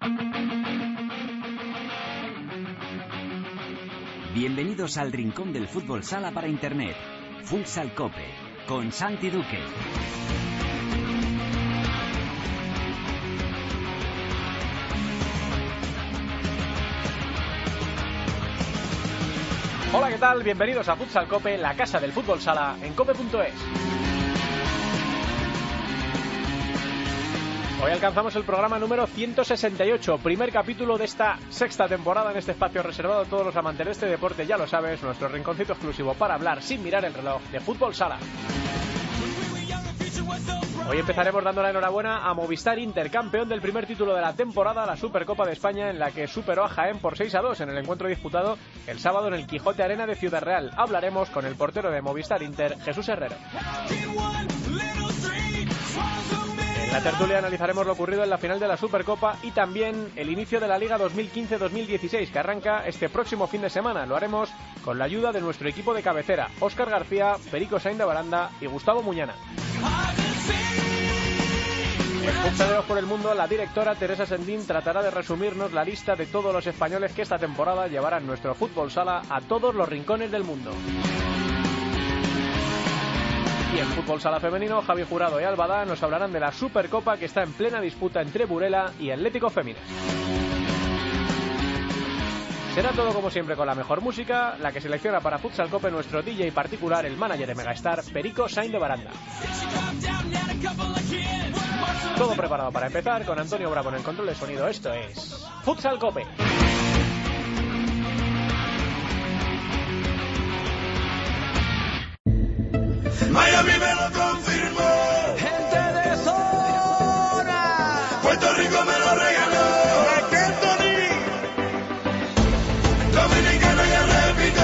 Bienvenidos al rincón del fútbol sala para internet. Futsal Cope, con Santi Duque. Hola, ¿qué tal? Bienvenidos a Futsal Cope, la casa del fútbol sala en cope.es. Hoy alcanzamos el programa número 168, primer capítulo de esta sexta temporada en este espacio reservado a todos los amantes de este deporte, ya lo sabes, nuestro rinconcito exclusivo para hablar sin mirar el reloj de fútbol sala. Hoy empezaremos dando la enhorabuena a Movistar Inter, campeón del primer título de la temporada, la Supercopa de España, en la que superó a Jaén por 6-2 en el encuentro disputado el sábado en el Quijote Arena de Ciudad Real. Hablaremos con el portero de Movistar Inter, Jesús Herrero. En la tertulia analizaremos lo ocurrido en la final de la Supercopa y también el inicio de la Liga 2015-2016, que arranca este próximo fin de semana. Lo haremos con la ayuda de nuestro equipo de cabecera, Óscar García, Perico Sainz de Baranda y Gustavo Muñana. En Futsaleros por el Mundo, la directora Teresa Sendín tratará de resumirnos la lista de todos los españoles que esta temporada llevarán nuestro fútbol sala a todos los rincones del mundo. Y en fútbol sala femenino, Javi Jurado y Albada nos hablarán de la Supercopa que está en plena disputa entre Burela y Atlético Féminas. Será todo como siempre con la mejor música, la que selecciona para Futsal Cope nuestro DJ particular, el manager de Megastar, Perico Sainz de Baranda. Todo preparado para empezar, con Antonio Bravo en el control de sonido. Esto es Futsal Cope. Miami me lo confirmó. Gente de zona. Puerto Rico me lo regaló. Dominicana ya repito.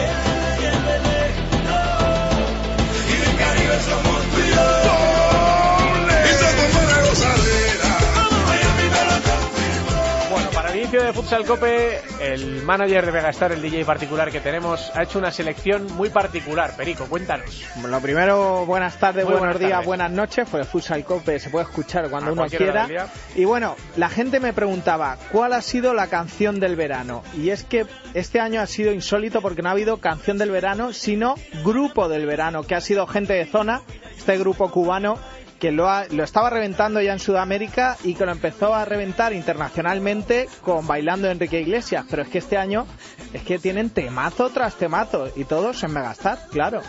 Y del Caribe somos tú y yo. Y somos una gozadera. Miami me lo confirmó. Bueno, para el inicio de Futsal Cope, el manager de Megastar, el DJ particular que tenemos, ha hecho una selección muy particular. Perico, cuéntanos. Lo primero, buenas tardes, Muy buenos buenas días, tardes. buenas noches, pues Futsal Cope se puede escuchar cuando A uno cualquier hora quiera. del día. Y bueno, la gente me preguntaba, ¿cuál ha sido la canción del verano? Y es que este año ha sido insólito porque no ha habido canción del verano, sino grupo del verano, que ha sido Gente de Zona, este grupo cubano que lo estaba reventando ya en Sudamérica y que lo empezó a reventar internacionalmente con Bailando Enrique Iglesias. Pero es que este año es que tienen temazo tras temazo y todos en Megastar, claro.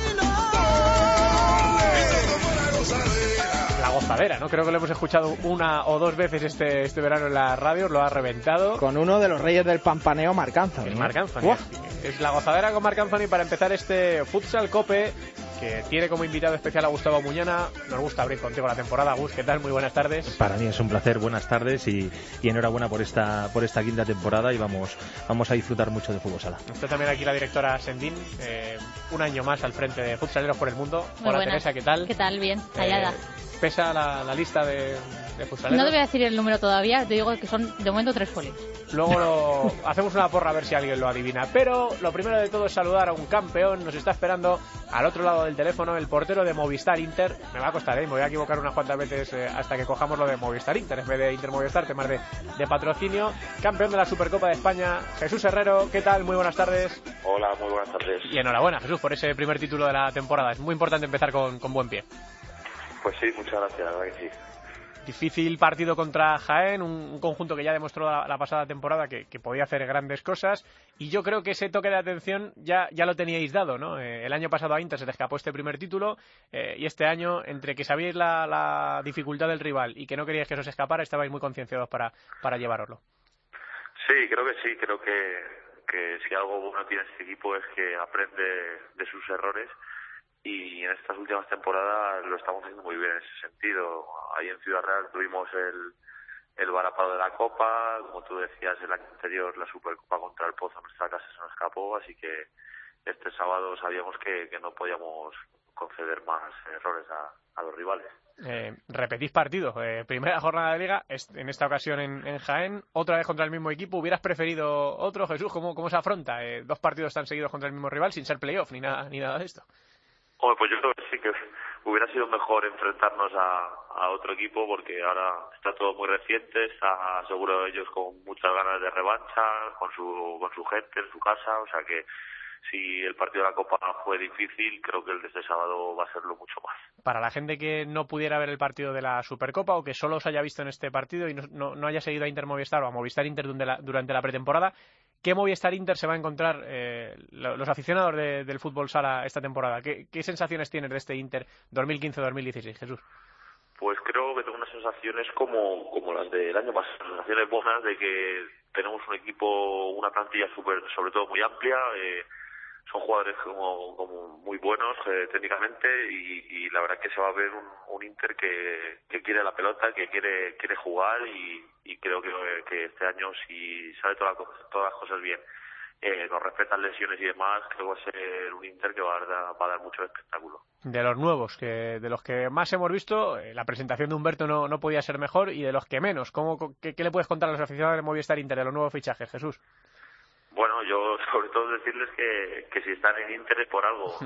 La gozadera, ¿no? Creo que lo hemos escuchado una o dos veces este verano en la radio, lo ha reventado. Con uno de los reyes del pampaneo, Marc Anthony. El Marc Anthony. ¡Buah! Es la gozadera con Marc Anthony para empezar este Futsal Cope, que tiene como invitado especial a Gustavo Muñana. Nos gusta abrir contigo la temporada. Gus, ¿qué tal? Muy buenas tardes. Para mí es un placer, buenas tardes y enhorabuena por esta quinta temporada y vamos a disfrutar mucho de fútbol sala. Está también aquí la directora Sendín, un año más al frente de Futsaleros por el Mundo. Muy Hola, buenas. Teresa, ¿qué tal? ¿Qué tal? Bien, hallada. Pesa la lista de futsaleros. No te voy a decir el número todavía, te digo que son de momento 3 folios. Luego hacemos una porra a ver si alguien lo adivina. Pero lo primero de todo es saludar a un campeón. Nos está esperando al otro lado del teléfono el portero de Movistar Inter. Me va a costar, me voy a equivocar unas cuantas veces hasta que cojamos lo de Movistar Inter en vez de Inter Movistar, temas de patrocinio. Campeón de la Supercopa de España, Jesús Herrero. ¿Qué tal? Muy buenas tardes. Hola, muy buenas tardes. Y enhorabuena, Jesús, por ese primer título de la temporada. Es muy importante empezar con buen pie. Pues sí, muchas gracias, la verdad que sí. Difícil partido contra Jaén, un conjunto que ya demostró la pasada temporada que podía hacer grandes cosas, y yo creo que ese toque de atención ya lo teníais dado, ¿no? El año pasado a Inter se le escapó este primer título, y este año, entre que sabíais la dificultad del rival y que no queríais que eso se escapara, estabais muy concienciados para llevároslo. Sí, creo que si algo bueno tiene este equipo es que aprende de sus errores. Y en estas últimas temporadas lo estamos haciendo muy bien en ese sentido. Ahí en Ciudad Real tuvimos el varapalo de la Copa, como tú decías, el año anterior la Supercopa contra el Pozo en nuestra casa se nos escapó, así que este sábado sabíamos que no podíamos conceder más errores a los rivales. Repetís partido, primera jornada de Liga, en esta ocasión en Jaén, otra vez contra el mismo equipo. ¿Hubieras preferido otro, Jesús? ¿Cómo se afronta? Dos partidos tan seguidos contra el mismo rival sin ser playoff ni nada de esto. Pues yo creo que sí, que hubiera sido mejor enfrentarnos a otro equipo, porque ahora está todo muy reciente, está seguro ellos con muchas ganas de revancha, con su gente en su casa, o sea que si el partido de la Copa fue difícil, creo que el de este sábado va a serlo mucho más. Para la gente que no pudiera ver el partido de la Supercopa o que solo os haya visto en este partido y no haya seguido a Inter Movistar o a Movistar Inter durante la pretemporada, ¿qué Movistar Inter se va a encontrar los aficionados del fútbol sala esta temporada? ¿Qué sensaciones tienes de este Inter 2015-2016, Jesús? Pues creo que tengo unas sensaciones como las del año pasado, sensaciones buenas de que tenemos un equipo, una plantilla sobre todo muy amplia, son jugadores como muy buenos técnicamente y la verdad que se va a ver un Inter que quiere la pelota, que quiere jugar y creo que este año, si sale todas las cosas bien, nos respetan lesiones y demás, creo que va a ser un Inter que va a dar mucho espectáculo. De los nuevos, de los que más hemos visto, la presentación de Humberto no podía ser mejor, y de los que menos. ¿Qué le puedes contar a los aficionados de Movistar Inter de los nuevos fichajes, Jesús? Bueno, yo sobre todo decirles que si están en Inter es por algo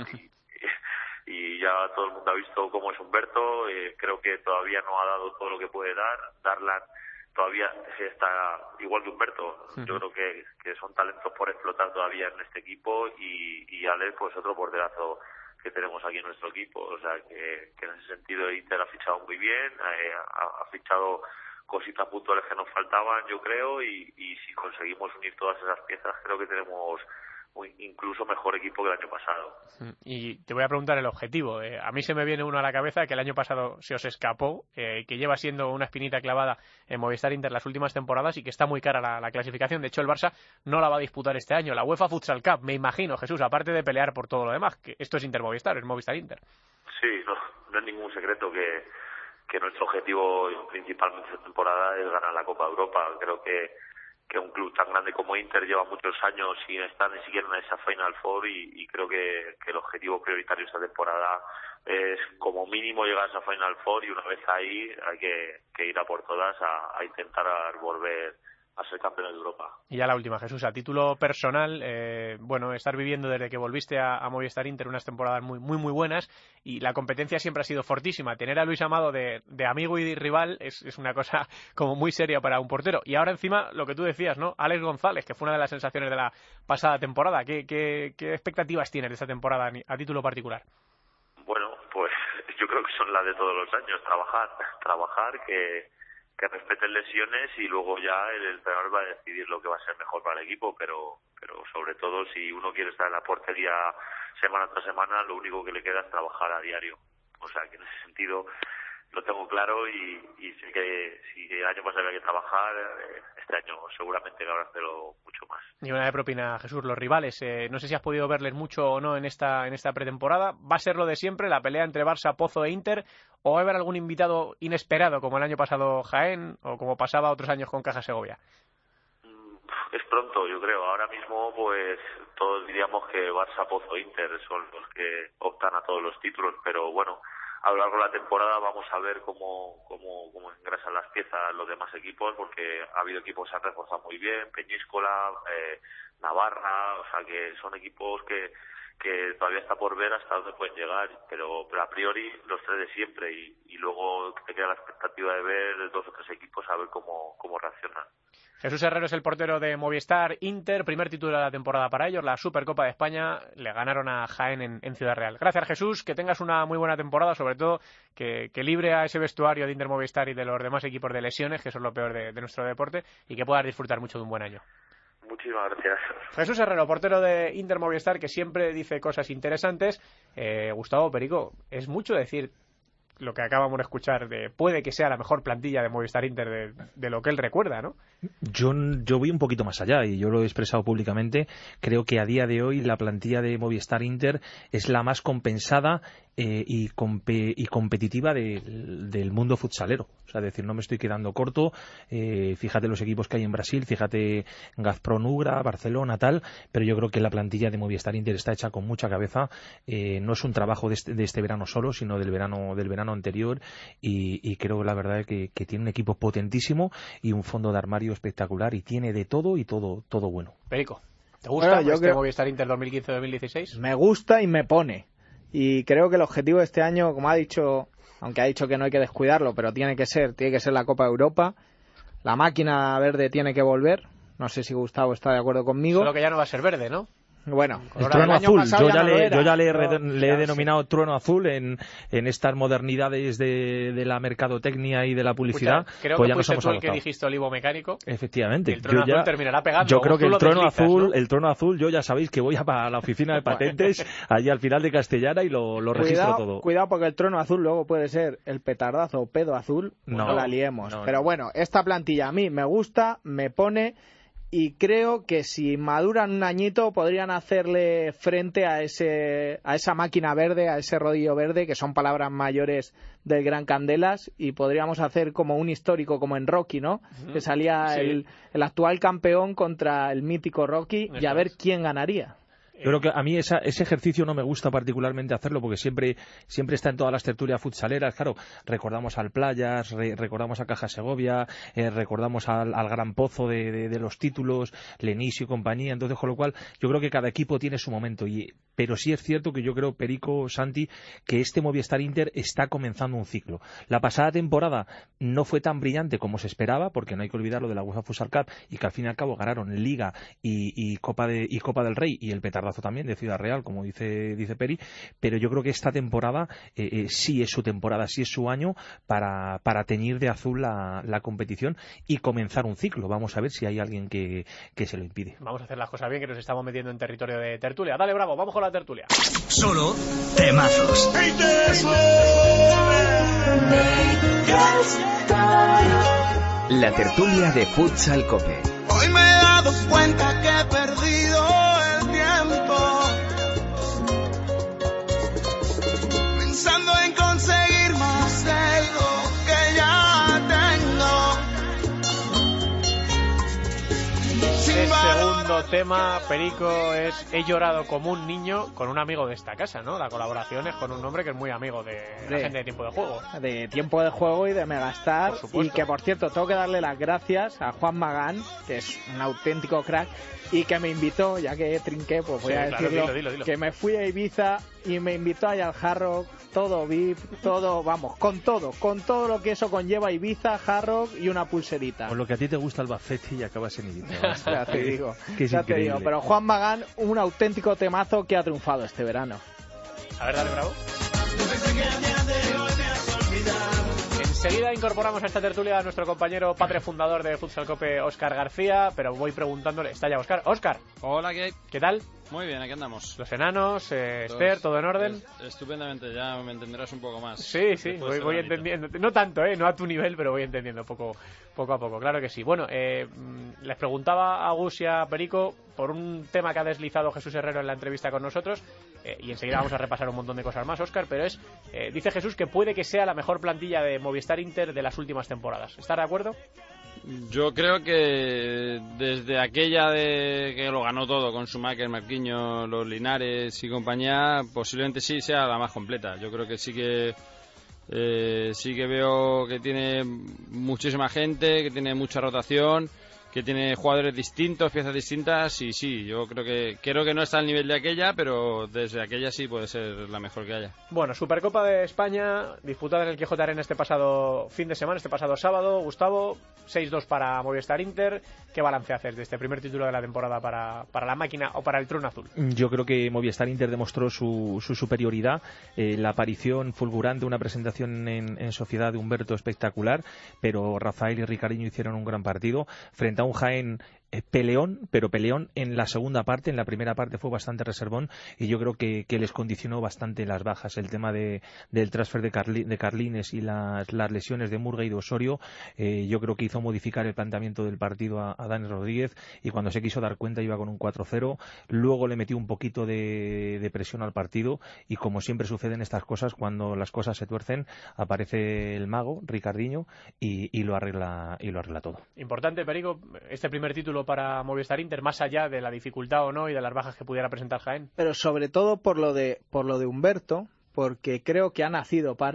y ya todo el mundo ha visto cómo es Humberto, creo que todavía no ha dado todo lo que puede dar. Darlan todavía está igual que Humberto. Yo creo que son talentos por explotar todavía en este equipo y Alex pues otro porterazo que tenemos aquí en nuestro equipo, o sea que en ese sentido Inter ha fichado muy bien, ha fichado cositas puntuales que nos faltaban, yo creo, y si conseguimos unir todas esas piezas, creo que tenemos incluso mejor equipo que el año pasado. Y te voy a preguntar el objetivo. A mí se me viene uno a la cabeza que el año pasado se os escapó, que lleva siendo una espinita clavada en Movistar Inter las últimas temporadas y que está muy cara la clasificación. De hecho, el Barça no la va a disputar este año. La UEFA Futsal Cup, me imagino, Jesús, aparte de pelear por todo lo demás, que esto es Inter Movistar, es Movistar Inter. Sí, no es ningún secreto que nuestro objetivo principalmente esta temporada es ganar la Copa de Europa. Creo que un club tan grande como Inter lleva muchos años sin estar ni siquiera en esa Final Four y creo que el objetivo prioritario esta temporada es como mínimo llegar a esa Final Four y una vez ahí hay que ir a por todas a intentar volver a ser campeones de Europa. Y ya la última, Jesús, a título personal, estar viviendo desde que volviste a Movistar Inter unas temporadas muy buenas y la competencia siempre ha sido fortísima. Tener a Luis Amado de amigo y de rival es una cosa como muy seria para un portero. Y ahora encima, lo que tú decías, ¿no? Alex González, que fue una de las sensaciones de la pasada temporada. ¿Qué expectativas tienes de esta temporada a título particular? Bueno, pues yo creo que son las de todos los años. Trabajar, que respeten lesiones y luego ya el entrenador va a decidir lo que va a ser mejor para el equipo, pero sobre todo si uno quiere estar en la portería semana tras semana, lo único que le queda es trabajar a diario. O sea que en ese sentido lo tengo claro y sé que si el año pasado había que trabajar, este año seguramente habrá que hacerlo mucho más. Y una de propina, Jesús, los rivales, no sé si has podido verles mucho o no en esta pretemporada. ¿Va a ser lo de siempre, la pelea entre Barça, Pozo e Inter, o va a haber algún invitado inesperado como el año pasado Jaén o como pasaba otros años con Caja Segovia? Es pronto, yo creo. Ahora mismo pues todos diríamos que Barça, Pozo e Inter son los que optan a todos los títulos, pero bueno, a lo largo de la temporada vamos a ver cómo engrasan las piezas los demás equipos, porque ha habido equipos que se han reforzado muy bien, Peñíscola, Navarra, o sea que son equipos que todavía está por ver hasta dónde pueden llegar, pero a priori los tres de siempre y luego te queda la expectativa de ver dos o tres equipos a ver cómo reaccionan. Jesús Herrero es el portero de Movistar Inter, primer título de la temporada para ellos, la Supercopa de España, le ganaron a Jaén en Ciudad Real. Gracias, Jesús, que tengas una muy buena temporada, sobre todo que libre a ese vestuario de Inter Movistar y de los demás equipos de lesiones, que eso es lo peor de nuestro deporte, y que puedas disfrutar mucho de un buen año. Muchísimas gracias. Jesús Herrero, portero de Inter Movistar, que siempre dice cosas interesantes. Gustavo Perico, es mucho decir lo que acabamos de escuchar puede que sea la mejor plantilla de Movistar Inter de lo que él recuerda, ¿no? Yo voy un poquito más allá y yo lo he expresado públicamente. Creo que a día de hoy la plantilla de Movistar Inter es la más compensada y competitiva del mundo futsalero. O sea, decir, no me estoy quedando corto. Fíjate los equipos que hay en Brasil, fíjate Gazprom Ugra, Barcelona, tal, pero yo creo que la plantilla de Movistar Inter está hecha con mucha cabeza. No es un trabajo de este verano solo, sino del verano anterior y creo la verdad que tiene un equipo potentísimo y un fondo de armario espectacular y tiene de todo y todo bueno. Perico, ¿te gusta Movistar Inter 2015-2016? Me gusta y me pone. y creo que el objetivo de este año, como ha dicho, aunque ha dicho que no hay que descuidarlo, pero tiene que ser la Copa de Europa. La máquina verde tiene que volver. No sé si Gustavo está de acuerdo conmigo. Solo que ya no va a ser verde, ¿no? Bueno, el trueno azul, yo ya le he sé. denominado trueno azul en estas modernidades de la mercadotecnia y de la publicidad. Escucha, creo pues que ya nos fuiste hemos tú el que adaptado. dijiste olivo mecánico. Efectivamente. Y el trueno azul terminará pegando. Yo creo que Tú lo deslizas, ¿no? el trueno azul, yo ya sabéis que voy a la oficina de patentes, allí al final de Castellana y lo registro todo. Cuidado porque el trueno azul luego puede ser el petardazo o pedo azul. No la liemos. No. Pero bueno, esta plantilla a mí me gusta, me pone... Y creo que si maduran un añito podrían hacerle frente a esa máquina verde, a ese rodillo verde, que son palabras mayores del Gran Candelas, y podríamos hacer como un histórico, como en Rocky, ¿no? Que salía el actual campeón contra el mítico Rocky, y a ver quién ganaría. Yo creo que a mí ese ejercicio no me gusta particularmente hacerlo porque siempre está en todas las tertulias futsaleras. Claro, recordamos al Playas, recordamos a Caja Segovia, recordamos al Gran Pozo de los títulos, Lenisio y compañía. Entonces, con lo cual, yo creo que cada equipo tiene su momento. Pero sí es cierto que yo creo, Perico, Santi, que este Movistar Inter está comenzando un ciclo. La pasada temporada no fue tan brillante como se esperaba, porque no hay que olvidar lo de la UEFA Futsal Cup y que al fin y al cabo ganaron Liga y Copa del Rey y el petardazo también de Ciudad Real, como dice Peri, pero yo creo que esta temporada sí es su temporada, sí es su año para teñir de azul la competición y comenzar un ciclo. Vamos a ver si hay alguien que se lo impide. Vamos a hacer las cosas bien, que nos estamos metiendo en territorio de tertulia. Dale, Bravo, vamos con la tertulia. Solo temazos. La tertulia de Futsal Cope. Hoy me he dado cuenta que he perdido el tiempo pensando en conseguir más de lo que ya tengo. El segundo tema, Perico, es He llorado como un niño con un amigo de esta casa, ¿no? La colaboración es con un hombre que es muy amigo de la gente de Tiempo de Juego. De Tiempo de Juego y de Megastar. Y que, por cierto, tengo que darle las gracias a Juan Magán, que es un auténtico crack, y que me invitó, ya que trinqué, pues voy a decirlo, claro, dilo. Que me fui a Ibiza y me invitó allá al Hard Rock, todo VIP, todo, vamos, con todo lo que eso conlleva Ibiza, Hard Rock y una pulserita. Con lo que a ti te gusta el Albacete y acabas en Ibiza. Ya te digo, que es increíble. Digo, pero Juan Magán, un auténtico temazo que ha triunfado este verano. A ver, dale, Bravo. Enseguida incorporamos a esta tertulia a nuestro compañero padre fundador de Futsal Cope, Óscar García, pero voy preguntándole, ¿está ya Óscar? Óscar. Hola, ¿qué tal? Muy bien, aquí andamos. Los enanos, Esther, ¿todo en orden? Estupendamente, ya me entenderás un poco más. Sí, voy entendiendo. No tanto, no a tu nivel, pero voy entendiendo poco a poco, claro que sí. Bueno, les preguntaba a Gus y a Perico por un tema que ha deslizado Jesús Herrero en la entrevista con nosotros, y enseguida vamos a repasar un montón de cosas más, Óscar, pero dice Jesús que puede que sea la mejor plantilla de Movistar Inter de las últimas temporadas. ¿Estás de acuerdo? Yo creo que desde aquella de que lo ganó todo con Schumacher, Marquinhos, los Linares y compañía, posiblemente sí sea la más completa. Yo creo que sí que veo que tiene muchísima gente, que tiene mucha rotación, que tiene jugadores distintos, piezas distintas, y sí, yo creo que no está al nivel de aquella, pero desde aquella sí puede ser la mejor que haya. Bueno, Supercopa de España disputada en el Quijote Arena este pasado fin de semana, este pasado sábado. Gustavo, 6-2 para Movistar Inter. ¿Qué balance haces de este primer título de la temporada para la máquina o para el Trueno Azul? Yo creo que Movistar Inter demostró su superioridad, la aparición fulgurante, una presentación en sociedad de Humberto espectacular, pero Rafael y Ricardinho hicieron un gran partido frente a un Jaén peleón, pero peleón en la segunda parte. En la primera parte fue bastante reservón y yo creo que les condicionó bastante las bajas, el tema del transfer de Carlines y las lesiones de Murga y de Osorio. Yo creo que hizo modificar el planteamiento del partido a Dani Rodríguez, y cuando se quiso dar cuenta iba con un 4-0. Luego le metió un poquito de presión al partido, y como siempre sucede en estas cosas, cuando las cosas se tuercen, aparece el mago Ricardinho y lo arregla todo. Importante, Perico, este primer título para Movistar Inter, más allá de la dificultad o no y de las bajas que pudiera presentar Jaén. Pero sobre todo por lo de Humberto, porque creo que ha nacido para.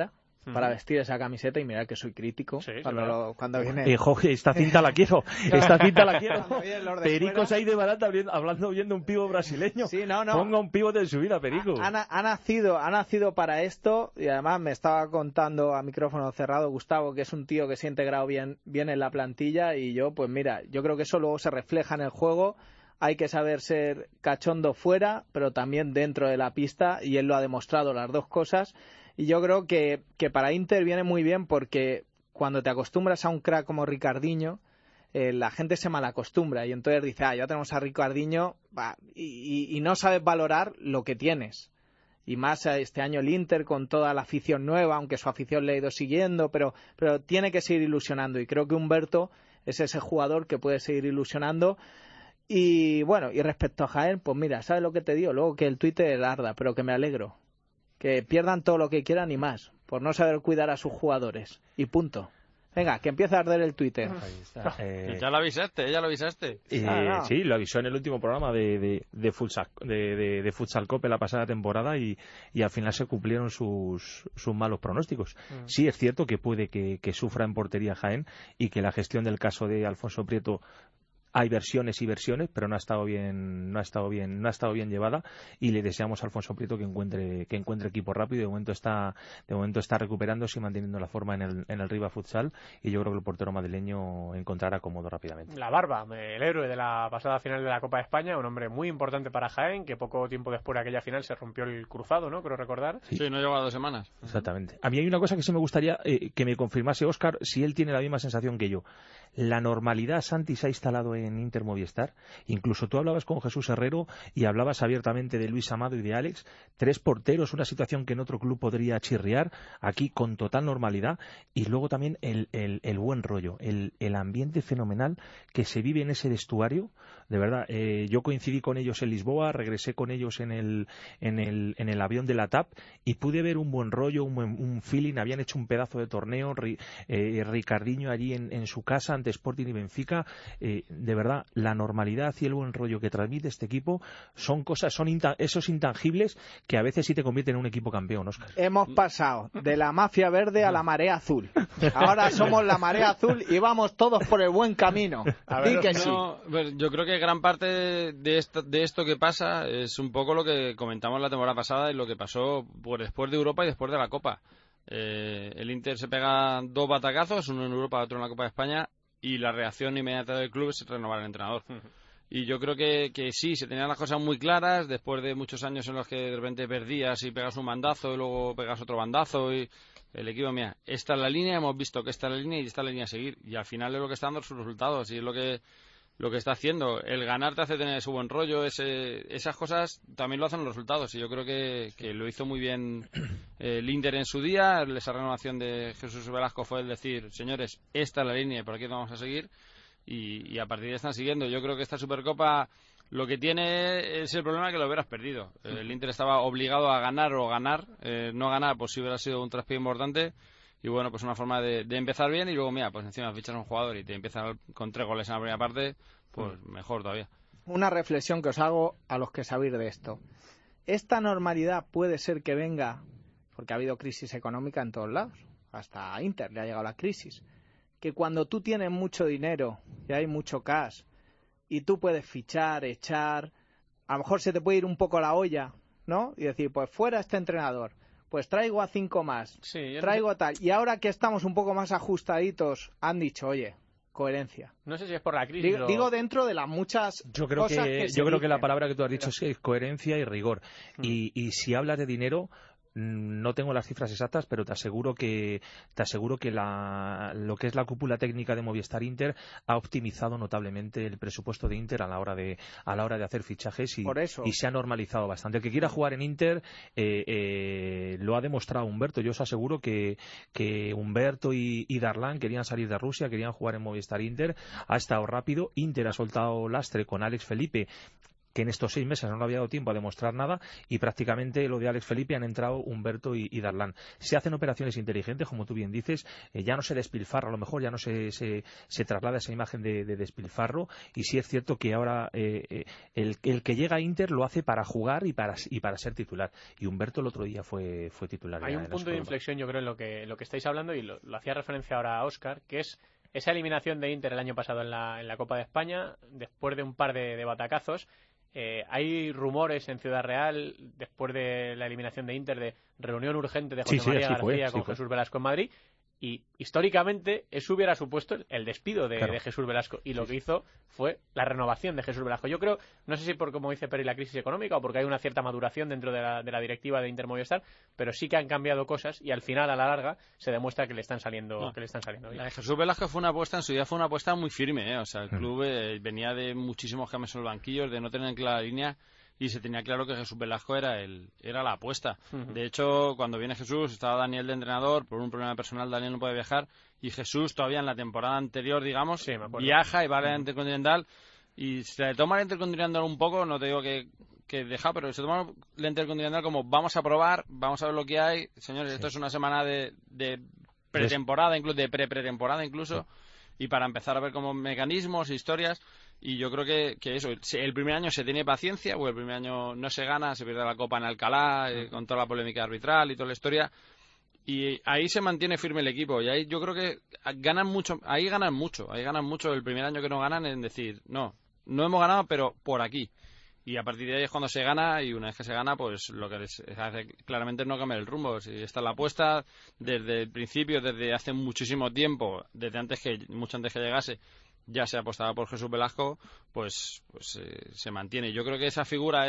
para vestir esa camiseta, y mira que soy crítico cuando viene... Jorge, esta cinta la quiero, esta cinta la quiero. Pericos fuera... ahí de barata hablando viendo un pivo brasileño. Sí, no. Ponga un pivo de su vida, Perico. Ha nacido para esto, y además me estaba contando a micrófono cerrado Gustavo, que es un tío que se ha integrado bien en la plantilla, y yo, pues mira, yo creo que eso luego se refleja en el juego. Hay que saber ser cachondo fuera, pero también dentro de la pista, y él lo ha demostrado, las dos cosas. Y yo creo que para Inter viene muy bien, porque cuando te acostumbras a un crack como Ricardinho, la gente se malacostumbra y entonces dice, ya tenemos a Ricardinho, y no sabes valorar lo que tienes. Y más este año el Inter con toda la afición nueva, aunque su afición le ha ido siguiendo, pero tiene que seguir ilusionando, y creo que Humberto es ese jugador que puede seguir ilusionando. Y bueno, y respecto a Jaén, pues mira, ¿sabes lo que te digo? Luego que el Twitter arda, pero que me alegro. Que pierdan todo lo que quieran y más, por no saber cuidar a sus jugadores. Y punto. Venga, que empiece a arder el Twitter. Ya lo avisaste. Sí, lo avisó en el último programa de Futsal Cope la pasada temporada, y al final se cumplieron sus malos pronósticos. Sí, es cierto que puede que sufra en portería Jaén, y que la gestión del caso de Alfonso Prieto, hay versiones y versiones, pero no ha estado bien llevada, y le deseamos a Alfonso Prieto que encuentre equipo rápido. De momento está recuperándose y manteniendo la forma en el Riva Futsal, y yo creo que el portero madrileño encontrará acomodo rápidamente. La Barba, el héroe de la pasada final de la Copa de España, un hombre muy importante para Jaén, que poco tiempo después de aquella final se rompió el cruzado, ¿no? Creo recordar. Sí, no lleva 2 semanas. Exactamente. A mí hay una cosa que sí me gustaría que me confirmase Óscar, si él tiene la misma sensación que yo. La normalidad, Santi, se ha instalado en Inter Movistar. Incluso tú hablabas con Jesús Herrero y hablabas abiertamente de Luis Amado y de Alex, 3 porteros, una situación que en otro club podría chirriar, aquí con total normalidad. Y luego también el buen rollo, el ambiente fenomenal que se vive en ese vestuario. De verdad, yo coincidí con ellos en Lisboa, regresé con ellos en el avión de la TAP, y pude ver un buen rollo, un feeling. Habían hecho un pedazo de torneo, Ricardinho allí en su casa ante Sporting y Benfica. De verdad, la normalidad y el buen rollo que transmite este equipo son esos intangibles que a veces sí te convierten en un equipo campeón, Óscar. Hemos pasado de la mafia verde a la marea azul. Ahora somos la marea azul y vamos todos por el buen camino. Di que sí. Pues yo creo que gran parte de esto que pasa es un poco lo que comentamos la temporada pasada y lo que pasó después de Europa y después de la Copa. El Inter se pega 2 batacazos, uno en Europa, otro en la Copa de España, y la reacción inmediata del club es renovar al entrenador. Y yo creo que sí, se tenían las cosas muy claras después de muchos años en los que de repente perdías y pegas un bandazo y luego pegas otro bandazo, y el equipo, mira, esta es la línea, hemos visto que esta es la línea y esta es la línea a seguir, y al final es lo que está dando sus resultados y es lo que está haciendo. El ganar te hace tener su buen rollo, esas cosas también lo hacen los resultados, y yo creo que lo hizo muy bien el Inter en su día. Esa renovación de Jesús Velasco fue el decir, señores, esta es la línea y por aquí vamos a seguir, y a partir de ahí están siguiendo. Yo creo que esta Supercopa lo que tiene es el problema que lo hubieras perdido. El Inter estaba obligado a ganar o ganar, no ganar pues sí hubiera sido un traspié importante. Y bueno, pues una forma de empezar bien, y luego, mira, pues encima fichas a un jugador y te empiezan con 3 goles en la primera parte, pues mejor todavía. Una reflexión que os hago a los que sabéis de esto. Esta normalidad puede ser que venga porque ha habido crisis económica en todos lados. Hasta a Inter le ha llegado la crisis. Que cuando tú tienes mucho dinero y hay mucho cash y tú puedes fichar, echar, a lo mejor se te puede ir un poco la olla, ¿no? Y decir, pues fuera este entrenador. Pues traigo a 5 más, traigo a tal. Y ahora que estamos un poco más ajustaditos, han dicho, oye, coherencia. No sé si es por la crisis. Digo dentro de las muchas cosas que yo creo que la palabra que tú has dicho es coherencia y rigor. Y si hablas de dinero, no tengo las cifras exactas, pero te aseguro que lo que es la cúpula técnica de Movistar Inter ha optimizado notablemente el presupuesto de Inter a la hora de hacer fichajes, y se ha normalizado bastante. El que quiera jugar en Inter lo ha demostrado Humberto. Yo os aseguro que Humberto y Darlan querían salir de Rusia, querían jugar en Movistar Inter. Ha estado rápido. Inter ha soltado lastre con Alex Felipe, que en estos 6 meses no le había dado tiempo a demostrar nada, y prácticamente lo de Alex Felipe han entrado Humberto y Darlan. Se hacen operaciones inteligentes, como tú bien dices, ya no se despilfarra, a lo mejor ya no se traslada esa imagen de despilfarro, y sí es cierto que ahora el que llega a Inter lo hace para jugar y para ser titular, y Humberto el otro día fue titular. Hay un punto de inflexión, yo creo, en lo que estáis hablando, y lo hacía referencia ahora a Óscar, que es esa eliminación de Inter el año pasado en la Copa de España, después de un par de batacazos. Hay rumores en Ciudad Real, después de la eliminación de Inter, de reunión urgente de José María García con Jesús Velasco en Madrid, y históricamente eso hubiera supuesto el despido de Jesús Velasco, y lo que hizo fue la renovación de Jesús Velasco. Yo creo, no sé si por, como dice Peri, la crisis económica, o porque hay una cierta maduración dentro de la directiva de Inter Movistar, pero sí que han cambiado cosas, y al final, a la larga, se demuestra que le están saliendo bien. La de Jesús Velasco fue una apuesta, en su día fue una apuesta muy firme, O sea, el club venía de muchísimos cambios en los banquillos, de no tener en clara línea, y se tenía claro que Jesús Velasco era la apuesta. De hecho, cuando viene Jesús, estaba Daniel de entrenador, por un problema personal Daniel no puede viajar, y Jesús todavía en la temporada anterior, digamos, viaja y va a la Intercontinental, y se le toma la Intercontinental un poco, no te digo que deja, pero se toma la Intercontinental como vamos a probar, vamos a ver lo que hay, señores, esto es una semana de pretemporada, incluso de pretemporada incluso, y para empezar a ver como mecanismos, historias. Y yo creo que eso, el primer año se tiene paciencia, porque el primer año no se gana, se pierde la Copa en Alcalá, con toda la polémica arbitral y toda la historia, y ahí se mantiene firme el equipo, y ahí yo creo que ganan mucho, ahí ganan mucho el primer año que no ganan, en decir, no hemos ganado, pero por aquí. Y a partir de ahí es cuando se gana, y una vez que se gana, pues lo que les hace claramente es no cambiar el rumbo. Si esta es la apuesta desde el principio, desde hace muchísimo tiempo, mucho antes que llegase, ya se apostaba por Jesús Velasco, pues se mantiene. Yo creo que esa figura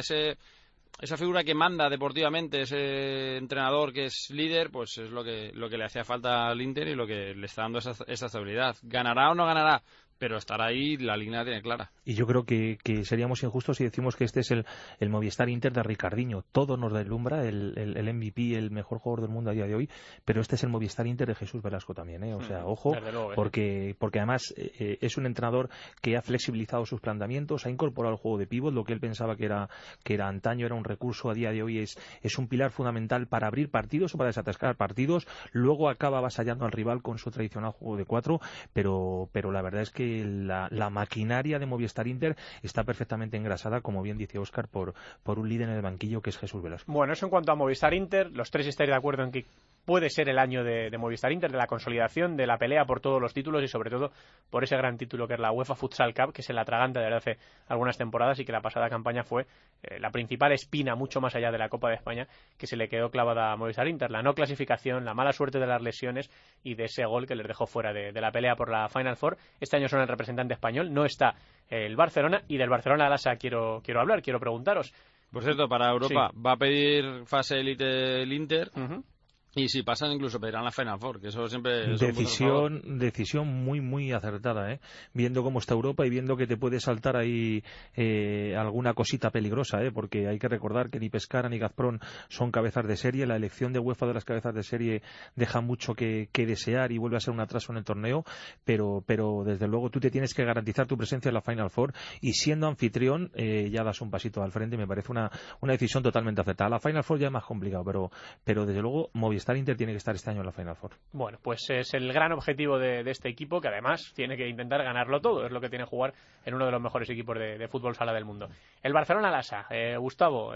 que manda deportivamente, ese entrenador que es líder, pues es lo que le hacía falta al Inter, y lo que le está dando esa estabilidad. ¿Ganará o no ganará? Pero estará ahí, la línea tiene clara. Y yo creo que seríamos injustos si decimos que este es el Movistar Inter de Ricardinho. Todo nos deslumbra, el MVP, el mejor jugador del mundo a día de hoy, pero este es el Movistar Inter de Jesús Velasco también, O sea, ojo, porque además es un entrenador que ha flexibilizado sus planteamientos, ha incorporado el juego de pívot, lo que él pensaba que era antaño, era un recurso, a día de hoy es un pilar fundamental para abrir partidos o para desatascar partidos. Luego acaba avasallando al rival con su tradicional juego de 4, pero la verdad es que la maquinaria de Movistar Inter está perfectamente engrasada, como bien dice Óscar, por un líder en el banquillo que es Jesús Velasco. Bueno, eso en cuanto a Movistar Inter, los tres estáis de acuerdo en que puede ser el año de Movistar Inter, de la consolidación, de la pelea por todos los títulos, y sobre todo por ese gran título que es la UEFA Futsal Cup, que es el atragante desde hace algunas temporadas, y que la pasada campaña fue la principal espina, mucho más allá de la Copa de España, que se le quedó clavada a Movistar Inter: la no clasificación, la mala suerte de las lesiones y de ese gol que les dejó fuera de la pelea por la Final Four. Este año son el representante español, no está el Barcelona, y del Barcelona Lassa quiero hablar, quiero preguntaros. Por cierto, para Europa va a pedir fase élite el Inter. Y si pasan, incluso pedirán la Final Four, que eso siempre es decisión muy, muy acertada, viendo cómo está Europa y viendo que te puede saltar ahí alguna cosita peligrosa, porque hay que recordar que ni Pescara ni Gazprom son cabezas de serie. La elección de UEFA de las cabezas de serie deja mucho que desear y vuelve a ser un atraso en el torneo, pero desde luego tú te tienes que garantizar tu presencia en la Final Four, y siendo anfitrión ya das un pasito al frente. Me parece una decisión totalmente acertada. La Final Four ya es más complicado, pero desde luego Movistar Inter tiene que estar este año en la Final Four. Bueno, pues es el gran objetivo de este equipo, que además tiene que intentar ganarlo todo. Es lo que tiene jugar en uno de los mejores equipos de fútbol sala del mundo. El Barcelona Lassa, Gustavo,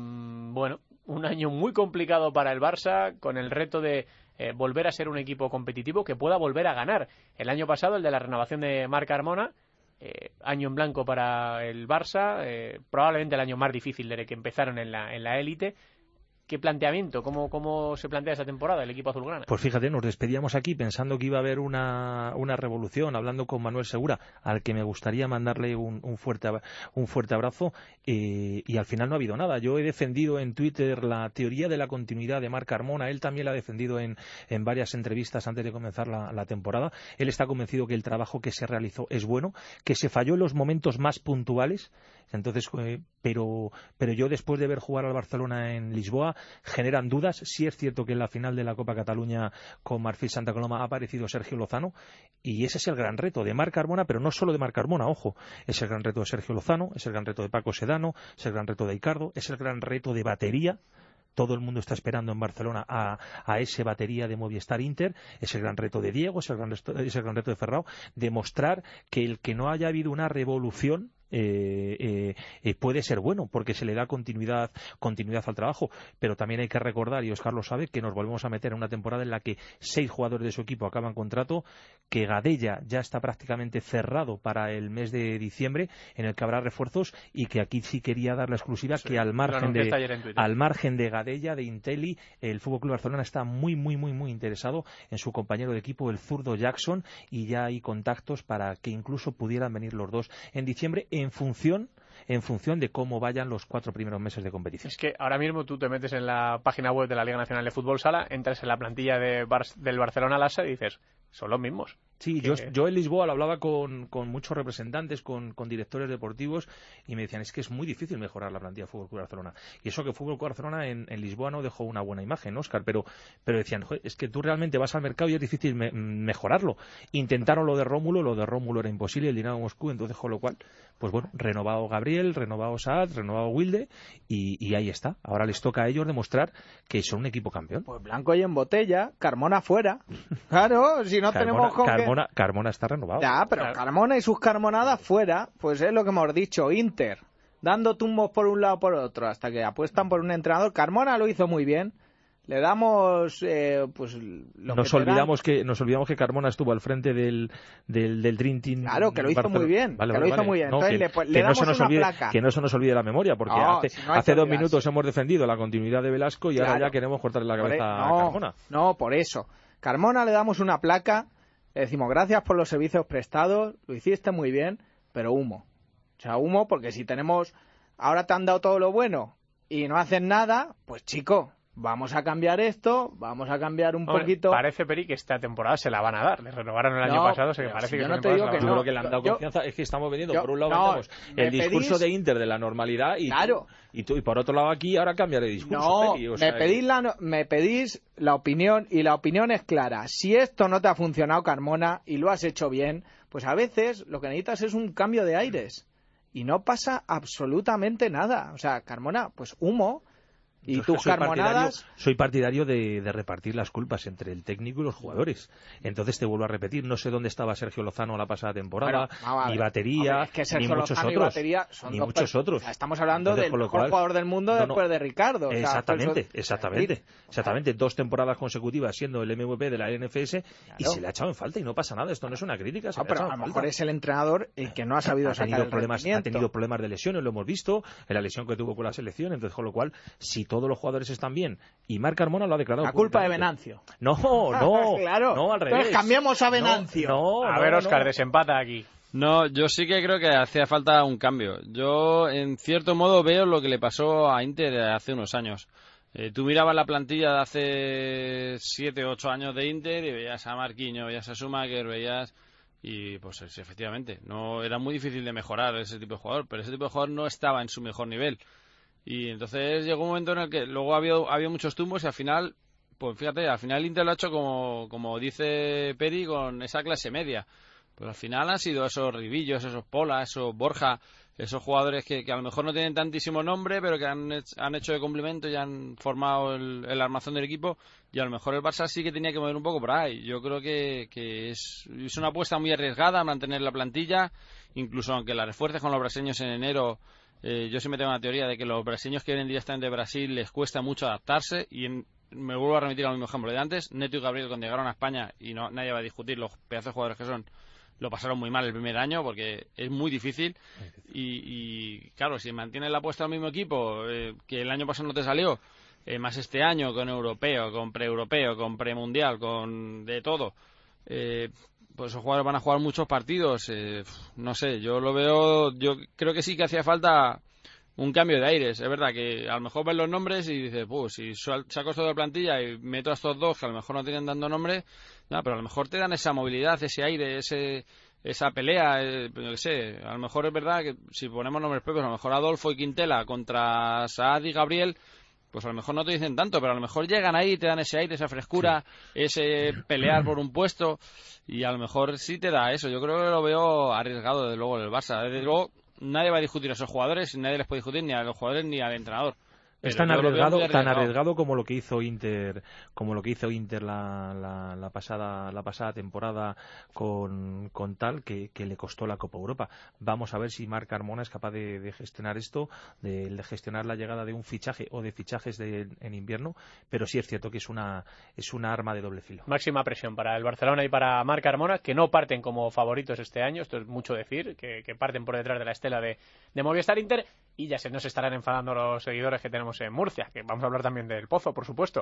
bueno, un año muy complicado para el Barça, con el reto de volver a ser un equipo competitivo que pueda volver a ganar. El año pasado, el de la renovación de Marc Carmona, año en blanco para el Barça, probablemente el año más difícil desde que empezaron en la élite. ¿Qué planteamiento? ¿Cómo se plantea esta temporada el equipo azulgrana? Pues fíjate, nos despedíamos aquí pensando que iba a haber una revolución, hablando con Manuel Segura, al que me gustaría mandarle un fuerte abrazo, y al final no ha habido nada. Yo he defendido en Twitter la teoría de la continuidad de Marc Carmona, él también la ha defendido en varias entrevistas antes de comenzar la temporada. Él está convencido que el trabajo que se realizó es bueno, que se falló en los momentos más puntuales. Entonces, pero yo, después de ver jugar al Barcelona en Lisboa, generan dudas. Sí es cierto que en la final de la Copa Cataluña con Marfil Santa Coloma ha aparecido Sergio Lozano, y ese es el gran reto de Marc Carmona, pero no solo de Marc Carmona, ojo, es el gran reto de Sergio Lozano, es el gran reto de Paco Sedano, es el gran reto de Icardo, es el gran reto de batería. Todo el mundo está esperando en Barcelona a ese batería de Movistar Inter. Es el gran reto de Diego, es el gran reto de Ferrao, demostrar que el que no haya habido una revolución puede ser bueno, porque se le da continuidad al trabajo. Pero también hay que recordar, y Óscar lo sabe, que nos volvemos a meter en una temporada en la que 6 jugadores de su equipo acaban contrato, que Gadella ya está prácticamente cerrado para el mes de diciembre, en el que habrá refuerzos, y que aquí sí quería dar la exclusiva, que al margen de Gadella, de Inteli, el FC Barcelona está muy interesado en su compañero de equipo, el zurdo Jackson, y ya hay contactos para que incluso pudieran venir los dos en diciembre, en función de cómo vayan los 4 primeros meses de competición. Es que ahora mismo tú te metes en la página web de la Liga Nacional de Fútbol Sala, entras en la plantilla del Barcelona Lassa y dices, son los mismos. Sí, yo en Lisboa lo hablaba con muchos representantes, con directores deportivos, y me decían, es que es muy difícil mejorar la plantilla de Fútbol Club Barcelona. Y eso que Fútbol Club Barcelona en Lisboa no dejó una buena imagen, Óscar, pero decían, es que tú realmente vas al mercado y es difícil mejorarlo. Intentaron lo de Rómulo era imposible, el Dinamo Moscú, entonces con lo cual, pues bueno, renovado Gabriel, renovado Saad, renovado Wilde, y ahí está. Ahora les toca a ellos demostrar que son un equipo campeón. Pues blanco y en botella, Carmona fuera. Claro, si no tenemos con Carmona está renovado. Ya, pero claro. Carmona y sus carmonadas fuera, pues es lo que hemos dicho, Inter, dando tumbos por un lado por otro, hasta que apuestan por un entrenador. Carmona lo hizo muy bien. Le damos, pues, nos olvidamos que Carmona estuvo al frente del Dream Team. Claro, que lo hizo muy bien. Vale. No, entonces le damos una placa. Que no se nos olvide la memoria, porque hace 2 minutos hemos defendido la continuidad de Velasco y ahora ya queremos cortarle la cabeza a Carmona. No, por eso. Carmona le damos una placa, le decimos gracias por los servicios prestados, lo hiciste muy bien, pero humo. O sea, humo, porque si ahora te han dado todo lo bueno y no hacen nada, pues chico, vamos a cambiar esto, vamos a cambiar un poquito. Parece, Peri, que esta temporada se la van a dar. Le renovaron el año pasado, que parece que yo no te digo que no. Yo creo que le han dado confianza. Es que estamos vendiendo, por un lado vendemos el discurso de Inter de la normalidad y por otro lado aquí ahora cambiar de discurso. No, Peri, me pedís la opinión, y la opinión es clara. Si esto no te ha funcionado, Carmona, y lo has hecho bien, pues a veces lo que necesitas es un cambio de aires. Y no pasa absolutamente nada. O sea, Carmona, pues humo. Y tus carmonadas. Soy partidario de repartir las culpas entre el técnico y los jugadores. Entonces te vuelvo a repetir, no sé dónde estaba Sergio Lozano la pasada temporada, ni Batería, ni muchos otros. Estamos hablando del mejor jugador del mundo después de Ricardo. Exactamente. 2 temporadas consecutivas siendo el MVP de la LNFS, y se le ha echado en falta y no pasa nada. Esto no es una crítica. Pero a lo mejor es el entrenador el que no ha sabido sacar el rendimiento. Ha tenido problemas de lesiones, lo hemos visto, en la lesión que tuvo con la selección. Entonces, con lo cual, si todos los jugadores están bien, y Marc Carmona lo ha declarado. La culpa de Venancio. No, claro. No, al revés. Entonces cambiamos a Venancio. A ver, Óscar, desempata aquí. No, yo sí que creo que hacía falta un cambio. Yo, en cierto modo, veo lo que le pasó a Inter hace unos años. Tú mirabas la plantilla de hace 7 o 8 años de Inter y veías a Marquinhos, veías a Schumacher, y pues efectivamente, no era muy difícil de mejorar ese tipo de jugador, pero ese tipo de jugador no estaba en su mejor nivel. Y entonces llegó un momento en el que luego había muchos tumbos y al final, pues fíjate, al Inter lo ha hecho como dice Peri, con esa clase media. Pues al final han sido esos Ribillos, esos Pola, esos Borja, esos jugadores que a lo mejor no tienen tantísimo nombre, pero que han hecho de complemento y han formado el armazón del equipo. Y a lo mejor el Barça sí que tenía que mover un poco por ahí. Yo creo que es una apuesta muy arriesgada mantener la plantilla, incluso aunque la refuerces con los brasileños en enero. Yo siempre tengo una teoría de que los brasileños que vienen directamente de Brasil les cuesta mucho adaptarse, y me vuelvo a remitir al mismo ejemplo de antes. Neto y Gabriel, cuando llegaron a España, y nadie va a discutir los pedazos de jugadores que son, lo pasaron muy mal el primer año porque es muy difícil. Y claro, si mantienes la apuesta al mismo equipo, que el año pasado no te salió, más este año con europeo, con preeuropeo, con premundial, con de todo, pues esos jugadores van a jugar muchos partidos. No sé, yo creo que sí que hacía falta un cambio de aires. Es verdad que a lo mejor ves los nombres y dices, pues si saco esto de la plantilla y meto a estos dos que a lo mejor no tienen dando nombre, pero a lo mejor te dan esa movilidad, ese aire, esa pelea, yo qué sé. A lo mejor es verdad que si ponemos nombres propios, a lo mejor Adolfo y Quintela contra Saad y Gabriel, pues a lo mejor no te dicen tanto, pero a lo mejor llegan ahí y te dan ese aire, esa frescura, ese pelear por un puesto, y a lo mejor sí te da eso. Yo creo que lo veo arriesgado, desde luego, en el Barça. Desde luego, nadie va a discutir a esos jugadores, nadie les puede discutir ni a los jugadores ni al entrenador. Es tan arriesgado como lo que hizo Inter, la pasada temporada con tal que le costó la Copa Europa. Vamos a ver si Marc Carmona es capaz de gestionar esto, de gestionar la llegada de un fichaje o de fichajes en invierno, pero sí es cierto que es una arma de doble filo. Máxima presión para el Barcelona y para Marc Carmona, que no parten como favoritos este año, esto es mucho decir, que parten por detrás de la estela de Movistar Inter, y ya se nos estarán enfadando los seguidores que tenemos en Murcia, que vamos a hablar también del Pozo, por supuesto.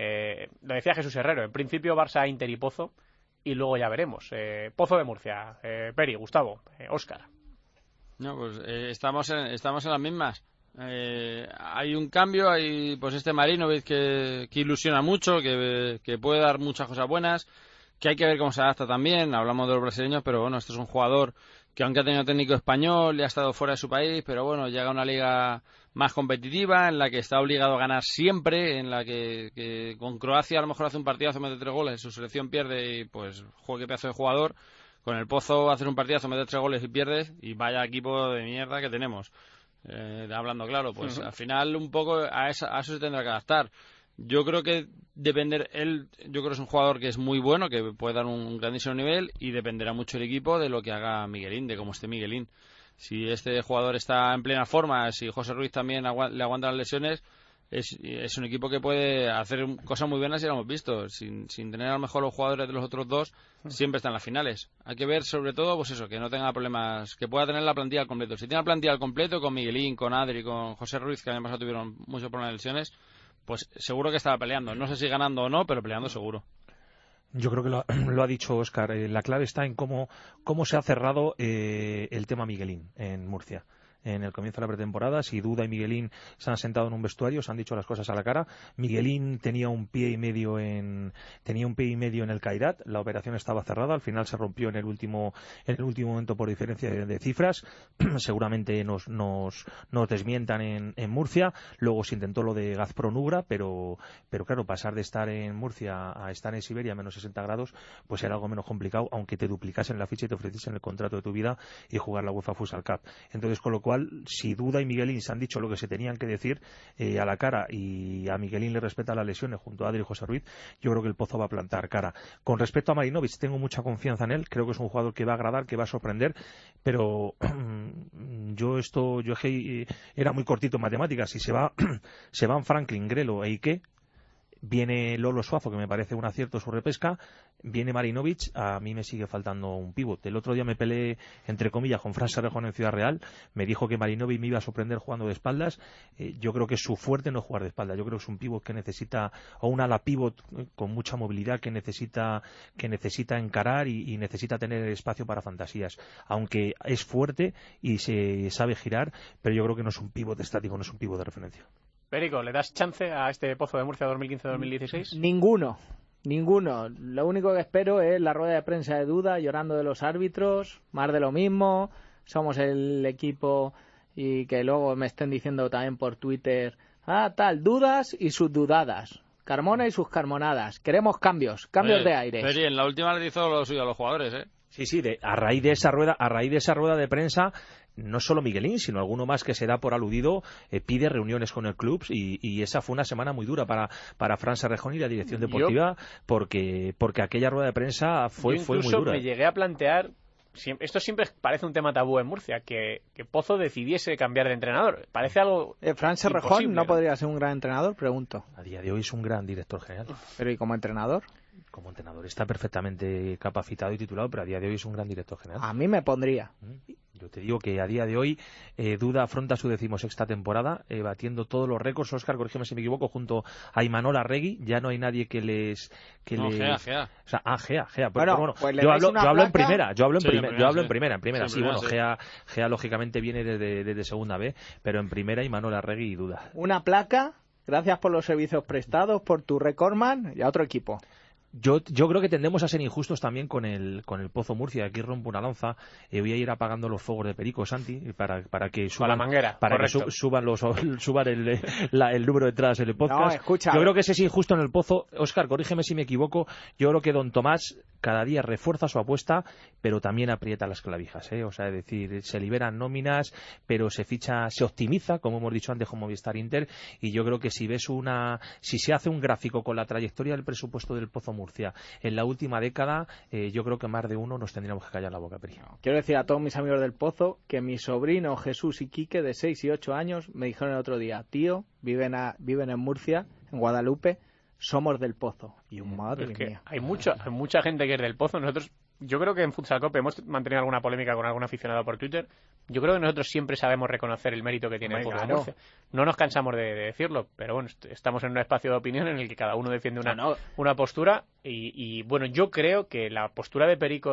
Lo decía Jesús Herrero, en principio Barça, Inter y Pozo, y luego ya veremos. Pozo de Murcia, Peri, Gustavo, Óscar. No, pues estamos en las mismas. Hay un cambio, hay pues Marinovic que ilusiona mucho, que puede dar muchas cosas buenas, que hay que ver cómo se adapta también. Hablamos de los brasileños, pero bueno, este es un jugador que aunque ha tenido técnico español y ha estado fuera de su país, pero bueno, llega a una liga más competitiva, en la que está obligado a ganar siempre, en la que con Croacia a lo mejor hace un partidazo, mete 3 goles, su selección pierde y pues juega, qué pedazo de jugador. Con el Pozo haces un partidazo, metes 3 goles y pierdes, y vaya equipo de mierda que tenemos. Hablando claro, pues al final un poco a eso se tendrá que adaptar. Yo creo que yo creo que es un jugador que es muy bueno, que puede dar un grandísimo nivel, y dependerá mucho el equipo de lo que haga Miguelín, de cómo esté Miguelín. Si este jugador está en plena forma, si José Ruiz también le aguanta las lesiones, es un equipo que puede hacer cosas muy buenas, y lo hemos visto. Sin tener a lo mejor los jugadores de los otros dos, siempre están en las finales. Hay que ver sobre todo pues eso, que no tenga problemas, que pueda tener la plantilla al completo. Si tiene la plantilla al completo, con Miguelín, con Adri, con José Ruiz, que además tuvieron muchos problemas de lesiones, pues seguro que estaba peleando. No sé si ganando o no, pero peleando seguro. Yo creo que lo ha dicho Óscar. La clave está en cómo se ha cerrado el tema Miguelín en Murcia. En el comienzo de la pretemporada, si Duda y Miguelín se han sentado en un vestuario, se han dicho las cosas a la cara. Miguelín tenía un pie y medio en el Kairat, la operación estaba cerrada, al final se rompió en el último momento por diferencia de cifras. Seguramente nos desmientan en Murcia. Luego se intentó lo de Gazprom Ugra, pero claro, pasar de estar en Murcia a estar en Siberia a menos 60 grados, pues era algo menos complicado, aunque te duplicasen la ficha y te ofreciesen el contrato de tu vida y jugar la UEFA Futsal Cup. Entonces, con lo cual, si Duda y Miguelín se han dicho lo que se tenían que decir a la cara, y a Miguelín le respeta las lesiones junto a Adri y José Ruiz, yo creo que el Pozo va a plantar cara. Con respecto a Marinovic, tengo mucha confianza en él, creo que es un jugador que va a agradar, que va a sorprender, pero yo era muy cortito en matemáticas. Si se van Franklin, Grelo e Ike, viene Lolo Suazo, que me parece un acierto su repesca, viene Marinovic, a mí me sigue faltando un pívot. El otro día me peleé, entre comillas, con Fran Serrejón en Ciudad Real, me dijo que Marinovic me iba a sorprender jugando de espaldas. Yo creo que su fuerte no es jugar de espaldas, yo creo que es un pívot que necesita, o un ala pívot con mucha movilidad, que necesita encarar y necesita tener espacio para fantasías, aunque es fuerte y se sabe girar, pero yo creo que no es un pívot estático, no es un pívot de referencia. Perico, ¿le das chance a este Pozo de Murcia 2015-2016? Ninguno. Lo único que espero es la rueda de prensa de Duda llorando de los árbitros, más de lo mismo. Somos el equipo, y que luego me estén diciendo también por Twitter, dudas y sus dudadas. Carmona y sus carmonadas. Queremos cambios de aire. Pero en la última le hizo lo suyo a los jugadores, ¿eh? Sí, a raíz de esa rueda de prensa, no solo Miguelín, sino alguno más que se da por aludido, pide reuniones con el club, y esa fue una semana muy dura para Fran Serrejón y la dirección deportiva, porque aquella rueda de prensa fue muy dura. Incluso me llegué a plantear, esto siempre parece un tema tabú en Murcia, que Pozo decidiese cambiar de entrenador. Parece algo Fran Serrejón no podría ser un gran entrenador, pregunto. A día de hoy es un gran director general. Pero ¿y como entrenador? Como entrenador está perfectamente capacitado y titulado, pero a día de hoy es un gran director general. A mí me pondría. Yo te digo que a día de hoy Duda afronta su 16ª temporada, batiendo todos los récords. Óscar, corrígeme si me equivoco, junto a Imanol Arregui. Ya no hay nadie que les... Gea. O sea, Gea. Bueno, pues yo hablo en primera. Sí, bueno, sí. Gea lógicamente viene desde segunda B, pero en primera Imanol Arregui y Duda. Una placa, gracias por los servicios prestados, por tu recordman, y a otro equipo. Yo creo que tendemos a ser injustos también con el Pozo Murcia. Aquí rompo una lanza. Voy a ir apagando los fuegos de Perico, Santi, para que suban, la manguera, para correcto. que suban el número de entradas en el podcast. No, escucha. Yo creo que ese es injusto en el Pozo. Óscar, corrígeme si me equivoco. Yo creo que don Tomás cada día refuerza su apuesta, pero también aprieta las clavijas, ¿eh? O sea, es decir, se liberan nóminas, pero se optimiza, como hemos dicho antes, con Movistar Inter, y yo creo que si se hace un gráfico con la trayectoria del presupuesto del Pozo Murcia en la última década, yo creo que más de uno nos tendríamos que callar la boca, Pri. Quiero decir a todos mis amigos del Pozo que mi sobrino Jesús y Quique, de 6 y 8 años, me dijeron el otro día: tío, viven en Murcia, en Guadalupe, somos del Pozo. Y madre mía. Hay mucha gente que es del Pozo. Nosotros, yo creo que en Futsal Cope hemos mantenido alguna polémica con algún aficionado por Twitter. Yo creo que nosotros siempre sabemos reconocer el mérito que tiene el Pozo de Murcia. No nos cansamos de decirlo, pero bueno, estamos en un espacio de opinión en el que cada uno defiende una postura y bueno, yo creo que la postura de Perico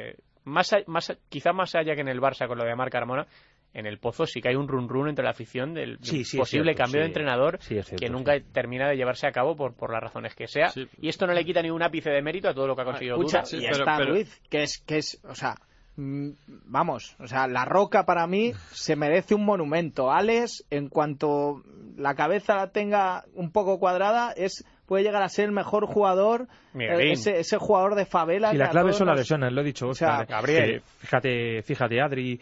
quizá más allá que en el Barça con lo de Marc Carmona, en el Pozo sí que hay un run entre la afición del posible cambio de entrenador que nunca termina de llevarse a cabo por las razones que sea. Sí. Y esto no le quita ni un ápice de mérito a todo lo que ha conseguido Dura. Y está Ruiz, que es, o sea, vamos, o sea, La Roca para mí se merece un monumento. Alex, en cuanto la cabeza la tenga un poco cuadrada, puede llegar a ser el mejor jugador, ese jugador de favela. Y la clave son las lesiones, lo he dicho, Oscar. O sea, Gabriel. Fíjate Adri,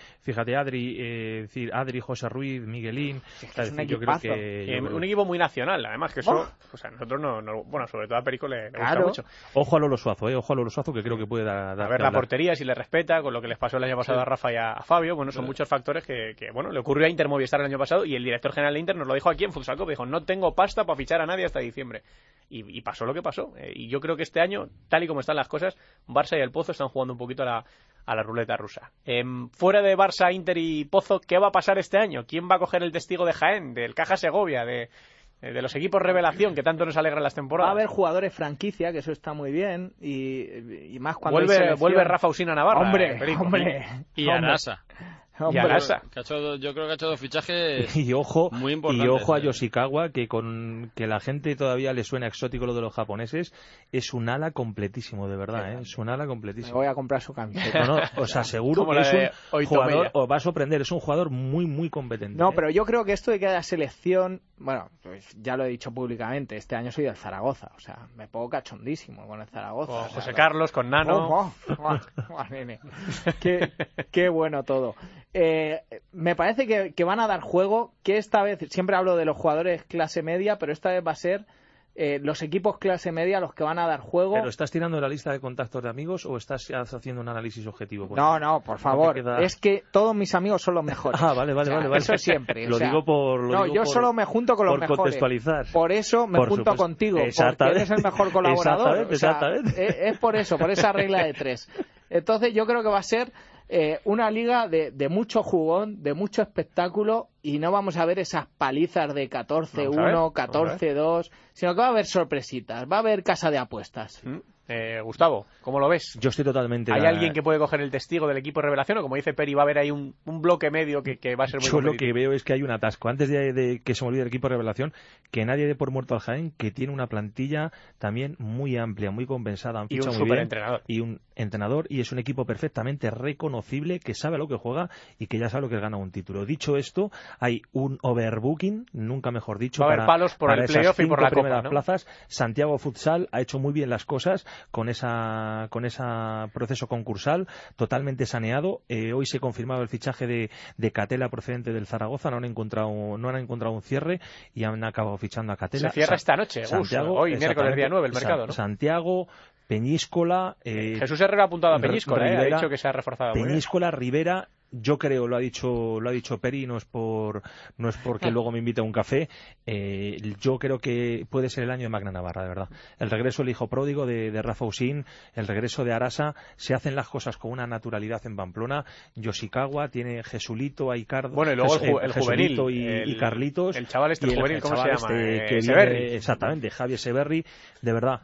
decir Adri, José Ruiz, Miguelín. Es un equipazo. Un equipo muy nacional, además, que eso, o sea, nosotros bueno, sobre todo a Perico le gusta mucho. Ojo a Lolo Suazo, que creo que puede dar. A ver la portería, si le respeta, con lo que les pasó el año pasado a Rafa y a Fabio, bueno, son muchos factores que bueno, le ocurrió a Inter Movistar el año pasado y el director general de Inter nos lo dijo aquí en Futsal Cope, dijo: no tengo pasta para fichar a nadie hasta diciembre. Y pasó lo que pasó. Y yo creo que este año, tal y como están las cosas, Barça y el Pozo están jugando un poquito a la ruleta rusa. Fuera de Barça, Inter y Pozo, ¿qué va a pasar este año? ¿Quién va a coger el testigo de Jaén, del Caja Segovia, de los equipos revelación que tanto nos alegran las temporadas? Va a haber jugadores franquicia, que eso está muy bien, y más cuando vuelve Rafa Usina Navarra. Hombre. Y Arasa. Y Arasa. Yo creo que ha hecho 2 fichajes y ojo a Yoshikawa, que la gente todavía le suena exótico lo de los japoneses. Es un ala completísimo, de verdad, es un ala completísimo. Me voy a comprar su camiseta. No, os aseguro que es un jugador, os va a sorprender, es un jugador muy, muy competente. No, pero yo creo que esto de que haya selección, bueno, pues ya lo he dicho públicamente, este año soy del Zaragoza, o sea, me pongo cachondísimo con el Zaragoza. José Carlos, con Nano. Qué bueno todo. Me parece que van a dar juego, que esta vez, siempre hablo de los jugadores clase media, pero esta vez va a ser los equipos clase media los que van a dar juego. ¿Pero estás tirando la lista de contactos de amigos o estás haciendo un análisis objetivo? No, por favor, es que todos mis amigos son los mejores. Vale. Eso siempre. Lo digo por... yo solo me junto con los mejores. Contextualizar. Por eso me junto contigo, porque eres el mejor colaborador. Exactamente. Es por eso, por esa regla de 3. Entonces yo creo que va a ser una liga de mucho jugón, de mucho espectáculo, y no vamos a ver esas palizas de 14-1, 14-2, sino que va a haber sorpresitas, va a haber casa de apuestas. Gustavo, ¿cómo lo ves? Yo estoy totalmente... ¿Hay alguien que puede coger el testigo del equipo de revelación? O como dice Peri, va a haber ahí un bloque medio que va a ser muy competitivo. Yo lo que veo es que hay un atasco. Antes de que se me olvide el equipo de revelación, que nadie dé por muerto al Jaén, que tiene una plantilla también muy amplia, muy compensada. Y un superentrenador. Y un entrenador, y es un equipo perfectamente reconocible, que sabe a lo que juega y que ya sabe lo que es ganar un título. Dicho esto, hay un overbooking, nunca mejor dicho, va a haber palos por el playoff y por la Copa, ¿no? plazas. Santiago Futsal ha hecho muy bien las cosas con ese proceso concursal totalmente saneado. Hoy se confirmaba el fichaje de Catela procedente del Zaragoza. No han encontrado un cierre y han acabado fichando a Catela. Se cierra esta noche, hoy miércoles día 9 el mercado, ¿no? Santiago, Peñíscola, Jesús Herrera ha apuntado a Peñíscola, ha dicho que se ha reforzado. Peñíscola, Rivera. Yo creo, lo ha dicho Peri, no es porque luego me invite a un café. Yo creo que puede ser el año de Magna Navarra, de verdad. El regreso del hijo pródigo de Rafa Usín, el regreso de Arasa, se hacen las cosas con una naturalidad en Pamplona. Yoshikawa tiene Jesulito, Aicardo. Bueno, y luego el juvenil y Carlitos. El chaval juvenil, ¿cómo se llama? Severri. Exactamente, Javier Severri. De verdad.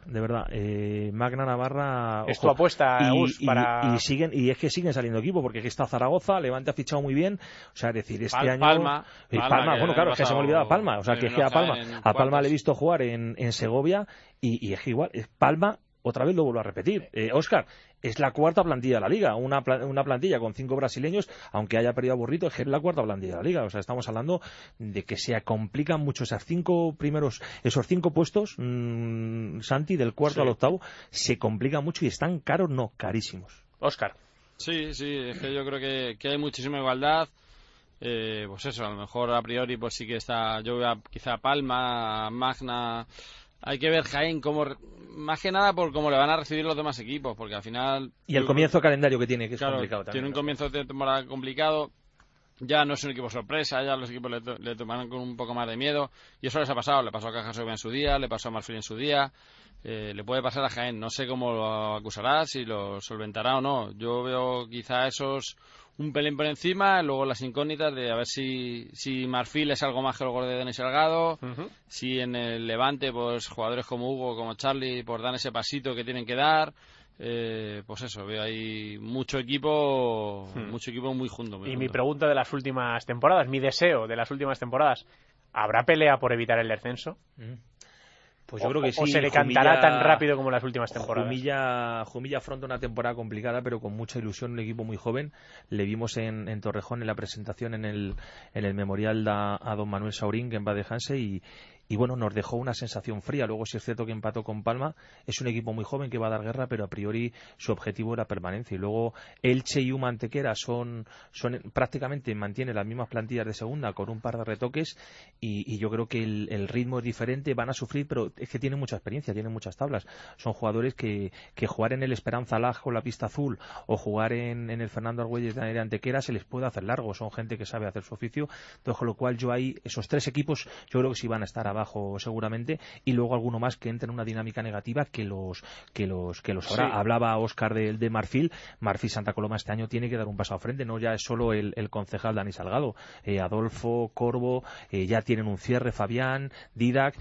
Magna Navarra. Es tu apuesta, para. Y es que siguen saliendo equipos, porque aquí está Zaragoza. Levante ha fichado muy bien, o sea, es decir, este año Palma, bueno, claro, es que se me ha olvidado Palma, o sea, que es que a Palma le he visto jugar en Segovia y es que igual, Palma otra vez lo vuelvo a repetir, Óscar, es la cuarta plantilla de la Liga, una plantilla con 5 brasileños, aunque haya perdido a Burrito, es la cuarta plantilla de la Liga. O sea, estamos hablando de que se complican mucho esos 5 puestos, Santi, del cuarto al octavo, se complican mucho y están caros, no, carísimos. Óscar. Sí, es que yo creo que hay muchísima igualdad. Pues eso, a lo mejor a priori pues sí que está, yo veo quizá Palma, Magna. Hay que ver Jaén más que nada por cómo le van a recibir los demás equipos, porque al final... Y el comienzo de calendario que tiene, que es claro, complicado también. Tiene un comienzo de temporada complicado, ya no es un equipo sorpresa, ya los equipos le tomarán con un poco más de miedo, y eso les ha pasado, le pasó a Caja Segovia en su día, le pasó a Marfil en su día, le puede pasar a Jaén, no sé cómo lo acusará, si lo solventará o no. Yo veo quizá esos un pelín por encima, luego las incógnitas de a ver si Marfil es algo más que el gol de Dani Salgado, si en el Levante pues jugadores como Hugo, como Charlie, pues dan ese pasito que tienen que dar. Pues eso, veo ahí mucho equipo muy junto. Mi pregunta de las últimas temporadas, mi deseo de las últimas temporadas, ¿habrá pelea por evitar el descenso? Pues yo creo que sí. ¿O se decantará tan rápido como las últimas temporadas? Jumilla afronta una temporada complicada, pero con mucha ilusión, un equipo muy joven. Le vimos en Torrejón en la presentación en el memorial a don Manuel Saurín, que en paz descanse, y bueno, nos dejó una sensación fría. Luego sí es cierto que empató con Palma. Es un equipo muy joven que va a dar guerra, pero a priori su objetivo era permanencia. Y luego Elche y Uma Antequera son prácticamente mantienen las mismas plantillas de segunda con un par de retoques, y yo creo que el ritmo es diferente. Van a sufrir, pero es que tienen mucha experiencia, tienen muchas tablas. Son jugadores que jugar en el Esperanza Lag con la pista azul o jugar en el Fernando Argüelles de Antequera se les puede hacer largo. Son gente que sabe hacer su oficio. Entonces, con lo cual yo ahí, esos 3 equipos, yo creo que sí van a estar abajo seguramente, y luego alguno más que entre en una dinámica negativa que los habrá. Sí. Hablaba Óscar de Marfil Santa Coloma este año tiene que dar un paso al frente, no ya es solo el concejal Dani Salgado, Adolfo, Corvo, ya tienen un cierre, Fabián, Didac,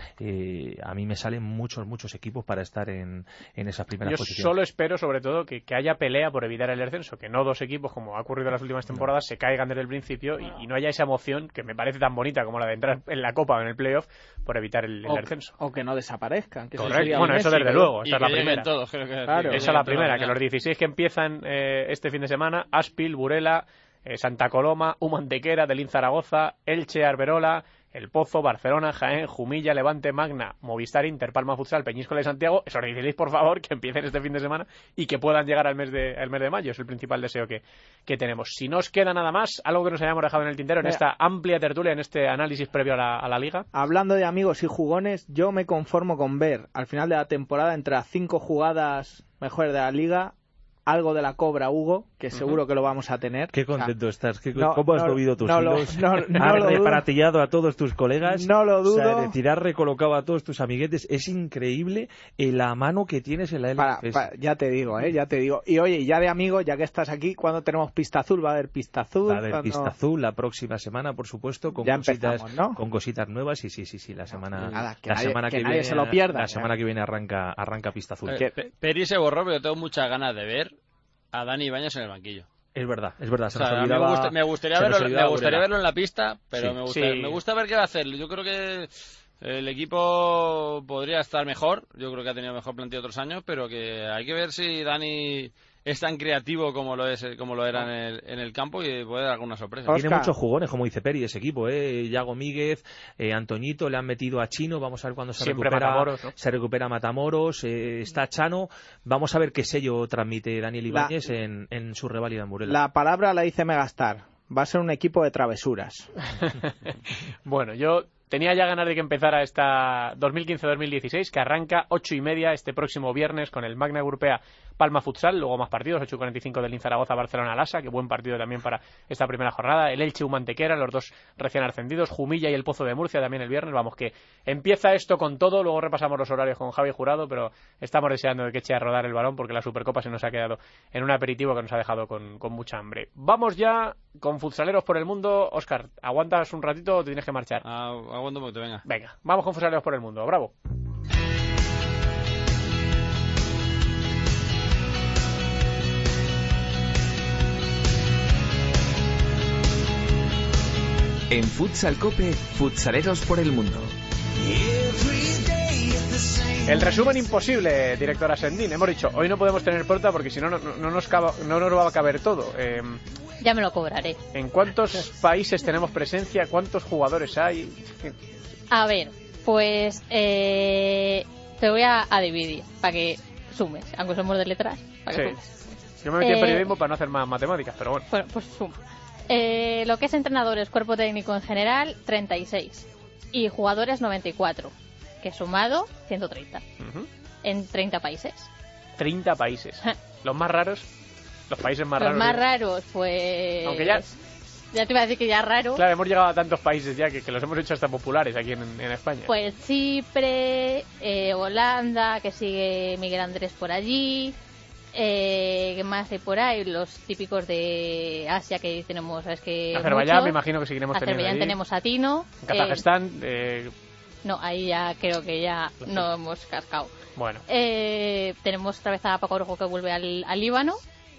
a mí me salen muchos equipos para estar en esas primeras posiciones. Yo solo espero sobre todo que haya pelea por evitar el descenso, que no 2 equipos como ha ocurrido en las últimas temporadas se caigan desde el principio y no haya esa emoción que me parece tan bonita como la de entrar en la Copa o en el playoff por evitar el descenso. O que no desaparezcan. Que correcto. Bueno, eso desde luego. Esa es la primera. Todos, creo que claro. Esa es la primera, que los 16 que empiezan este fin de semana, Aspil, Burela, Santa Coloma, Uma Antequera, Delín Zaragoza, Elche, Arberola, El Pozo, Barcelona, Jaén, Jumilla, Levante, Magna, Movistar, Inter, Palma Futsal, Peñíscola y Santiago. Esos 16, por favor, que empiecen este fin de semana y que puedan llegar al mes de mayo. Es el principal deseo que tenemos. Si no os queda nada más, algo que nos hayamos dejado en el tintero en esta amplia tertulia, en este análisis previo a la Liga. Hablando de amigos y jugones, yo me conformo con ver al final de la temporada, entre las 5 jugadas mejores de la Liga, algo de la cobra Hugo, que seguro que lo vamos a tener. Qué contento estás. ¿Cómo has movido tus hilos? Has reparatillado a todos tus colegas. No lo dudo. O sea, es decir, has recolocado a todos tus amiguetes. Es increíble la mano que tienes en la LFS. Ya te digo, ya te digo. Y oye, ya de amigo, ya que estás aquí, ¿cuándo tenemos pista azul? ¿Va a haber pista azul? Va a haber pista azul la próxima semana, por supuesto, con cositas nuevas. Y sí, la semana que nadie viene se lo pierda. La semana que viene arranca pista azul. Peri se borró, pero tengo muchas ganas de ver a Dani Ibáñez en el banquillo. Es verdad. Se nos olvidaba, me gustaría verlo en la pista, pero me gusta ver qué va a hacer. Yo creo que el equipo podría estar mejor. Yo creo que ha tenido mejor plantilla otros años, pero que hay que ver si Dani es tan creativo como lo era en el campo y puede dar alguna sorpresa. Tiene muchos jugones, como dice Peri, ese equipo, Yago Míguez, Antoñito, le han metido a Chino, vamos a ver cuándo se recupera Matamoros, está Chano, vamos a ver qué sello transmite Daniel Ibáñez en su reválida en Burela. La palabra la dice Megastar, va a ser un equipo de travesuras. Bueno, yo tenía ya ganas de que empezara esta 2015-2016, que arranca 8:30 este próximo viernes con el Magna Europea Palma Futsal, luego más partidos, 8:45 del Zaragoza, Barcelona, Lasa, que buen partido también para esta primera jornada, el Elche, Uma Antequera, los 2 recién ascendidos, Jumilla y el Pozo de Murcia también el viernes. Vamos, que empieza esto con todo, luego repasamos los horarios con Javi Jurado, pero estamos deseando de que eche a rodar el balón porque la Supercopa se nos ha quedado en un aperitivo que nos ha dejado con mucha hambre. Vamos ya con futsaleros por el mundo. Óscar, ¿aguantas un ratito o te tienes que marchar? Aguanto un poquito, venga. Venga, vamos con futsaleros por el mundo, bravo. En Futsal Cope, futsaleros por el mundo. Every day is the same. El resumen imposible, directora Sendín. Hemos dicho, hoy no podemos tener porta porque si no, no nos va a caber todo. Ya me lo cobraré. ¿En cuántos países tenemos presencia? ¿Cuántos jugadores hay? A ver, pues te voy a dividir para que sumes, aunque somos de letras, para que sumes. Yo me metí en periodismo para no hacer más matemáticas, pero bueno. Pues suma. Lo que es entrenadores, cuerpo técnico en general, 36. Y jugadores, 94. Que sumado, 130. En 30 países. 30 países. Los más raros, los países más raros. Los más raros, pues... Aunque ya te iba a decir que ya raro. Claro, hemos llegado a tantos países ya que los hemos hecho hasta populares aquí en España. Pues Chipre, Holanda, que sigue Miguel Andrés por allí... ¿qué más hay por ahí? Los típicos de Asia que tenemos, ¿sabes? Que Azerbaiyán, muchos. me imagino que seguiremos teniendo. Azerbaiyán tenemos a Tino. En Kazajistán. No, ahí ya creo que ya no hemos cascado. Bueno. Tenemos otra vez a Paco Orojo que vuelve al Líbano.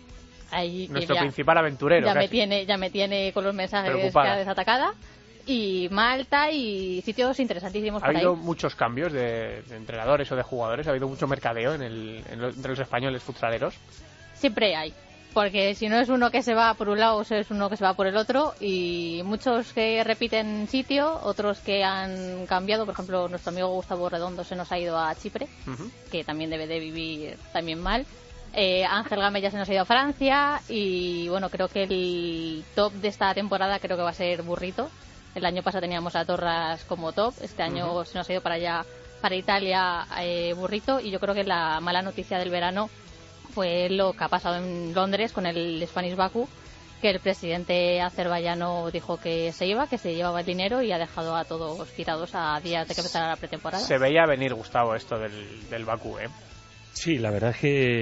Ahí nuestro principal aventurero. Ya me tiene con los mensajes preocupada. que desatacada. Y Malta y sitios interesantísimos por ahí. ¿Ha habido muchos cambios de entrenadores o de jugadores? ¿Ha habido mucho mercadeo entre los españoles futsaleros? Siempre hay, porque si no es uno que se va por un lado, es uno que se va por el otro, y muchos que repiten sitio, otros que han cambiado. Por ejemplo, nuestro amigo Gustavo Redondo se nos ha ido a Chipre, que también debe de vivir también mal. Ángel Gámez ya se nos ha ido a Francia, y bueno, creo que el top de esta temporada creo que va a ser Burrito. El año pasado teníamos a Torras como top, este año se nos ha ido para allá, para Italia, Burrito, y yo creo que la mala noticia del verano fue lo que ha pasado en Londres con el Spanish Baku, que el presidente azerbaiyano dijo que se llevaba el dinero y ha dejado a todos tirados a días de que empezara la pretemporada. Se veía venir, Gustavo, esto del Bakú, ¿eh? Sí, la verdad es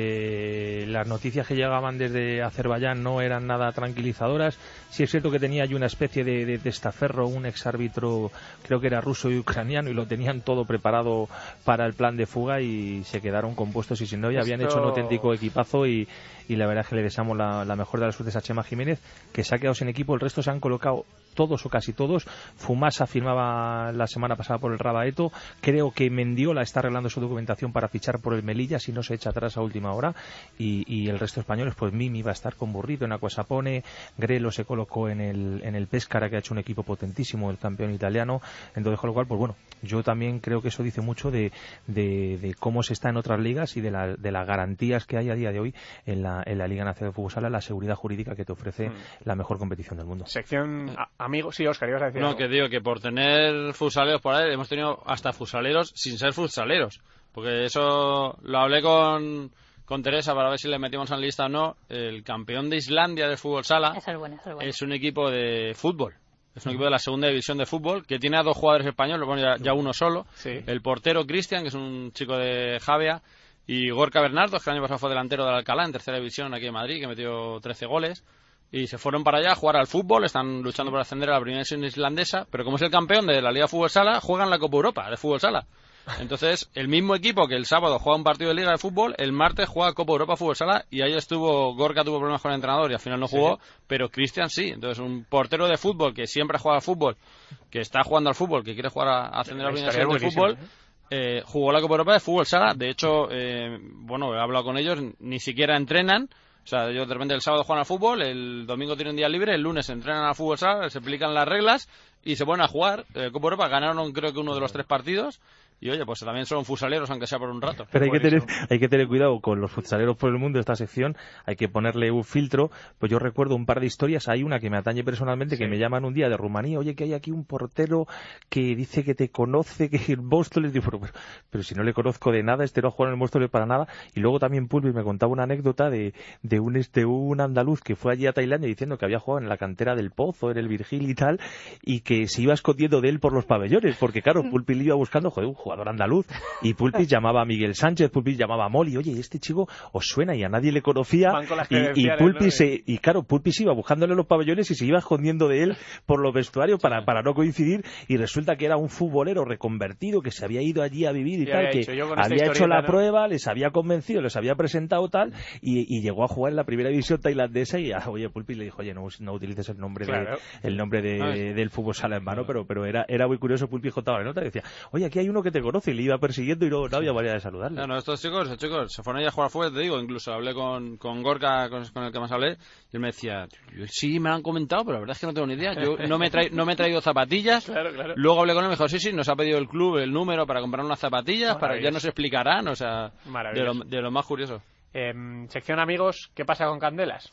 que las noticias que llegaban desde Azerbaiyán no eran nada tranquilizadoras. Sí es cierto que tenía allí una especie de testaferro, un exárbitro, creo que era ruso y ucraniano, y lo tenían todo preparado para el plan de fuga y se quedaron compuestos y sin novia. Habían hecho un auténtico equipazo y la verdad es que le deseamos la mejor de las suertes a Chema Jiménez, que se ha quedado sin equipo. El resto se han colocado todos o casi todos. Fumasa firmaba la semana pasada por el Rabaeto. Creo que Mendiola está arreglando su documentación para fichar por el Melilla si no se echa atrás a última hora, y el resto de españoles, pues Mimi va a estar con Burrito en Aquasapone, Grelo se colocó en el Pescara, que ha hecho un equipo potentísimo, el campeón italiano. Entonces, con lo cual, pues bueno, yo también creo que eso dice mucho de cómo se está en otras ligas y de las garantías que hay a día de hoy en la Liga Nacional de Fútbol Sala, la seguridad jurídica que te ofrece la mejor competición del mundo. Sección amigos, sí, Óscar, ibas a decir No, algo. que digo que por tener futsaleros por ahí, hemos tenido hasta futsaleros sin ser futsaleros, porque eso lo hablé con Teresa para ver si le metimos en la lista o no. El campeón de Islandia de fútbol sala es un equipo de fútbol. Es un equipo de la segunda división de fútbol que tiene a 2 jugadores españoles, bueno, ya uno solo. Sí. El portero Cristian, que es un chico de Javia, y Gorka Bernardo, que el año pasado fue delantero del Alcalá en tercera división aquí en Madrid, que metió 13 goles. Y se fueron para allá a jugar al fútbol, están luchando por ascender a la primera división islandesa, pero como es el campeón de la Liga Fútbol Sala, juegan la Copa Europa de Fútbol Sala. Entonces, el mismo equipo que el sábado juega un partido de Liga de Fútbol, el martes juega Copa Europa Fútbol Sala, y ahí Gorka tuvo problemas con el entrenador y al final no jugó, pero Cristian sí. Entonces, un portero de fútbol que siempre juega al fútbol, que está jugando al fútbol, que quiere jugar a ascender a la primera división de fútbol, jugó la Copa Europa de Fútbol Sala. De hecho, bueno, he hablado con ellos, ni siquiera entrenan. O sea, ellos de repente el sábado juegan al fútbol, el domingo tienen día libre, el lunes entrenan al fútbol sala, se aplican las reglas y se ponen a jugar. Copa Europa ganaron creo que uno de los 3 partidos. Y oye, pues también son futsaleros, aunque sea por un rato. Pero hay que tener cuidado con los futsaleros por el mundo. Esta sección hay que ponerle un filtro. Pues yo recuerdo un par de historias. Hay una que me atañe personalmente, que me llaman un día de Rumanía. Oye, que hay aquí un portero que dice que te conoce, que el Móstoles. Digo, pero si no le conozco de nada, no ha jugado en el Móstoles para nada. Y luego también Pulvis me contaba una anécdota de un andaluz que fue allí a Tailandia diciendo que había jugado en la cantera del Pozo, en el Virgil y tal, y que se iba escondiendo de él por los pabellones, porque claro, Pulpis le iba buscando, un jugador andaluz, y Pulpis llamaba a Miguel Sánchez, Pulpis llamaba a Moli, oye, este chico os suena, y a nadie le conocía, y Pulpis, ¿no? Claro, Pulpis iba buscándole los pabellones y se iba escondiendo de él por los vestuarios para no coincidir, y resulta que era un futbolero reconvertido que se había ido allí a vivir y tal, que había hecho la prueba, les había convencido, les había presentado tal, y llegó a jugar en la primera división tailandesa, y oye, Pulpis le dijo, oye, no utilices el nombre del fútbol sala en vano, pero era muy curioso. Pulpis contaba la nota, decía, oye, aquí hay uno que te conoce, y le iba persiguiendo y no había manera de saludarle. No, estos chicos se fueron a jugar afuera, te digo, incluso hablé con Gorka, con el que más hablé, y él me decía, sí, me lo han comentado, pero la verdad es que no tengo ni idea, yo no me he traído zapatillas, Claro. Luego hablé con él y me dijo, sí, nos ha pedido el club el número para comprar unas zapatillas, ya nos explicarán, o sea, de lo más curioso. Sección amigos, ¿qué pasa con Candelas?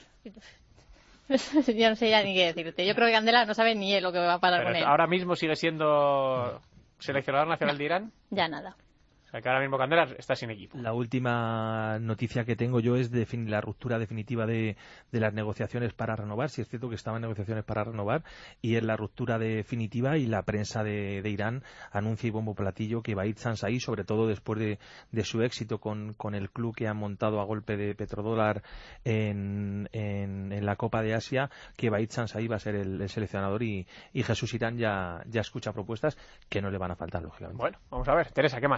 Yo no sé ya ni qué decirte. Yo creo que Candela no sabe ni él lo que va a pasar con él. Ahora mismo sigue siendo seleccionador nacional de Irán. Ya nada. O sea, que ahora mismo Candelas está sin equipo. La última noticia que tengo yo es la ruptura definitiva de las negociaciones para renovar. Si es cierto que estaban negociaciones para renovar, y es la ruptura definitiva, y la prensa de Irán anuncia y bombo platillo que Vahid Sansai, sobre todo después de su éxito con el club que han montado a golpe de petrodólar en la Copa de Asia, que Vahid Sansai va a ser el seleccionador, y Jesús Irán ya escucha propuestas que no le van a faltar, lógicamente. Bueno, vamos a ver. Teresa, ¿qué más?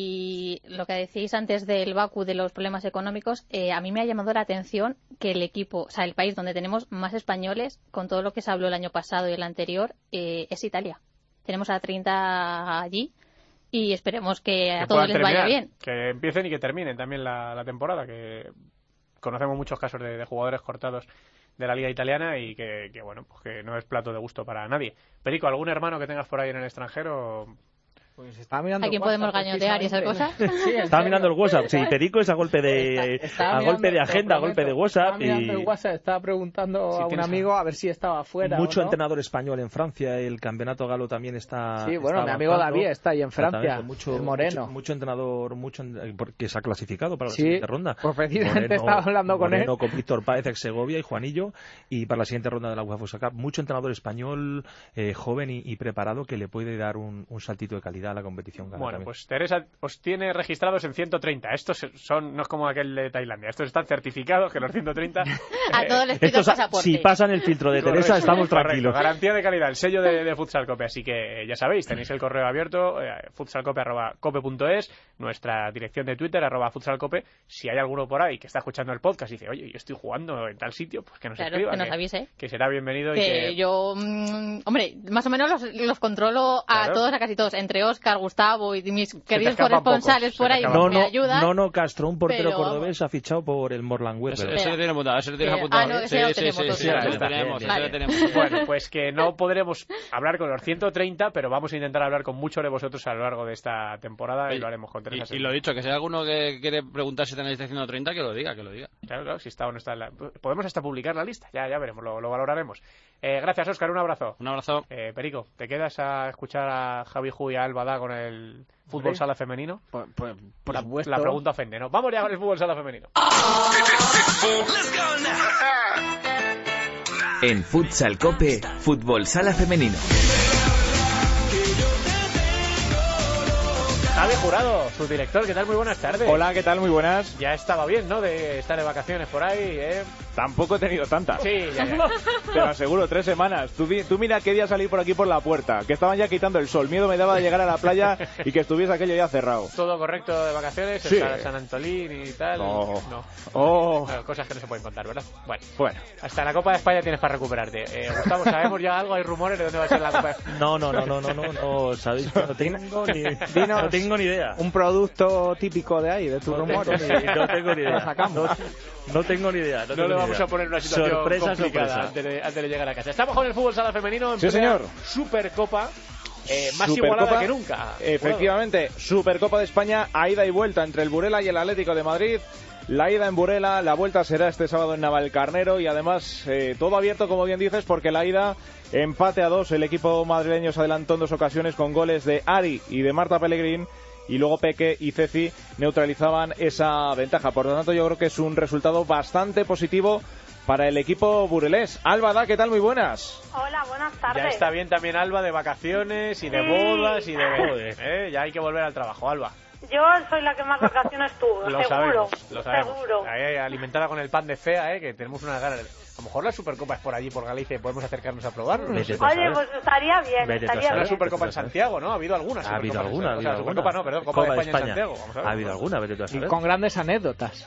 Y lo que decís antes del Bakú, de los problemas económicos, a mí me ha llamado la atención que el equipo, o sea, el país donde tenemos más españoles, con todo lo que se habló el año pasado y el anterior, es Italia. Tenemos a 30 allí y esperemos que a todos les vaya bien. Que empiecen y que terminen también la temporada, que conocemos muchos casos de jugadores cortados de la liga italiana y que bueno, pues que no es plato de gusto para nadie. Perico, ¿algún hermano que tengas por ahí en el extranjero? Pues estaba mirando ¿A quién podemos gañotear y esas cosas? Sí, estaba mirando el WhatsApp. Sí, Perico es a golpe de agenda, a golpe de WhatsApp. Estaba mirando el WhatsApp, estaba preguntando a un amigo a ver si estaba fuera. Mucho o no. entrenador español en Francia, el campeonato galo también está. Sí, bueno, mi amigo David está ahí en Francia, el Moreno. Mucho entrenador, que se ha clasificado para la sí, siguiente ronda. Pues precisamente estaba hablando con él. Con Víctor Páez, ex Segovia, y Juanillo, y para la siguiente ronda de la UEFA Futsal Cup. Mucho entrenador español, joven y preparado, que le puede dar un saltito de calidad a la competición gala. Bueno, pues Teresa os tiene registrados en 130. Estos no es como aquel de Tailandia. Estos están certificados, que los 130... a todos les pido pasaporte. Si pasan el filtro de Teresa, estamos tranquilos. Garantía de calidad, el sello de Futsal Cope. Así que ya sabéis, tenéis el correo abierto, futsalcope@cope.es, nuestra dirección de Twitter, @futsalcope. Si hay alguno por ahí que está escuchando el podcast y dice, oye, yo estoy jugando en tal sitio, pues que nos escriba. Que nos avise. Que será bienvenido. Que yo, hombre, más o menos los controlo a todos, a casi todos. Entre Óscar, Gustavo y mis queridos corresponsales por ahí me ayudan. No, Castro, un portero cordobés, ha fichado por el Morland Weber. Ese lo tiene apuntado, apuntado. Sí, lo tenemos. Bueno, pues que no podremos hablar con los 130, pero vamos a intentar hablar con muchos de vosotros a lo largo de esta temporada y lo haremos con Teresa. Y lo dicho, que si hay alguno que quiere preguntar si tenéis 130, que lo diga. Claro, si está o no está. Podemos hasta publicar la lista, ya veremos, lo valoraremos. Gracias, Óscar, un abrazo. Un abrazo. Perico, ¿te quedas a escuchar a Javi Ju y a Alba Da con el fútbol sala femenino? Por supuesto. La pregunta ofende, ¿no? Vamos ya con el fútbol sala femenino. En Futsal Cope, fútbol sala femenino. Javi Jurado, su director, ¿qué tal? Muy buenas tardes. Hola, ¿qué tal? Muy buenas. Ya estaba bien, ¿no? De estar de vacaciones por ahí, ¿eh? Tampoco he tenido tantas. Sí, ya. Te lo aseguro, 3 semanas. Tú mira qué día salí por aquí por la puerta, que estaban ya quitando el sol. Miedo me daba de llegar a la playa y que estuviese aquello ya cerrado. ¿Todo correcto de vacaciones? Sí. San Antolín y tal. No. Bueno, cosas que no se pueden contar, ¿verdad? Bueno. Hasta la Copa de España tienes para recuperarte. Gustavo, ¿sabemos ya algo? ¿Hay rumores de dónde va a ser la Copa de España? No, sabéis que no tengo ni idea. Un producto típico de ahí, de tus rumores. No tengo ni idea. No tengo ni idea. No le vamos a poner una situación complicada antes de llegar a casa. Estamos con el fútbol sala femenino en señor. Supercopa. Más igualada que nunca. Efectivamente, Supercopa de España a ida y vuelta entre el Burela y el Atlético de Madrid. La ida en Burela, la vuelta será este sábado en Navalcarnero y además todo abierto, como bien dices, porque la ida empate a 2. El equipo madrileño se adelantó en 2 ocasiones con goles de Ari y de Marta Pellegrín. Y luego Peque y Ceci neutralizaban esa ventaja. Por lo tanto, yo creo que es un resultado bastante positivo para el equipo burelés. Alba Da, ¿qué tal? Muy buenas. Hola, buenas tardes. Ya está bien también Alba de vacaciones y de bodas y de... Ya hay que volver al trabajo, Alba. Yo soy la que más vacaciones tuvo, lo sabemos. Seguro. Ahí, alimentada con el pan de fea, que tenemos unas ganas. A lo mejor la Supercopa es por allí, por Galicia, y podemos acercarnos a probarlo. Oye, pues estaría bien. La Supercopa en Santiago, ¿no? Ha habido alguna. Ha habido alguna. Supercopa no, perdón, Copa de España en Santiago. Vamos a ver. Ha habido alguna, vete tú a saber. Y con grandes anécdotas.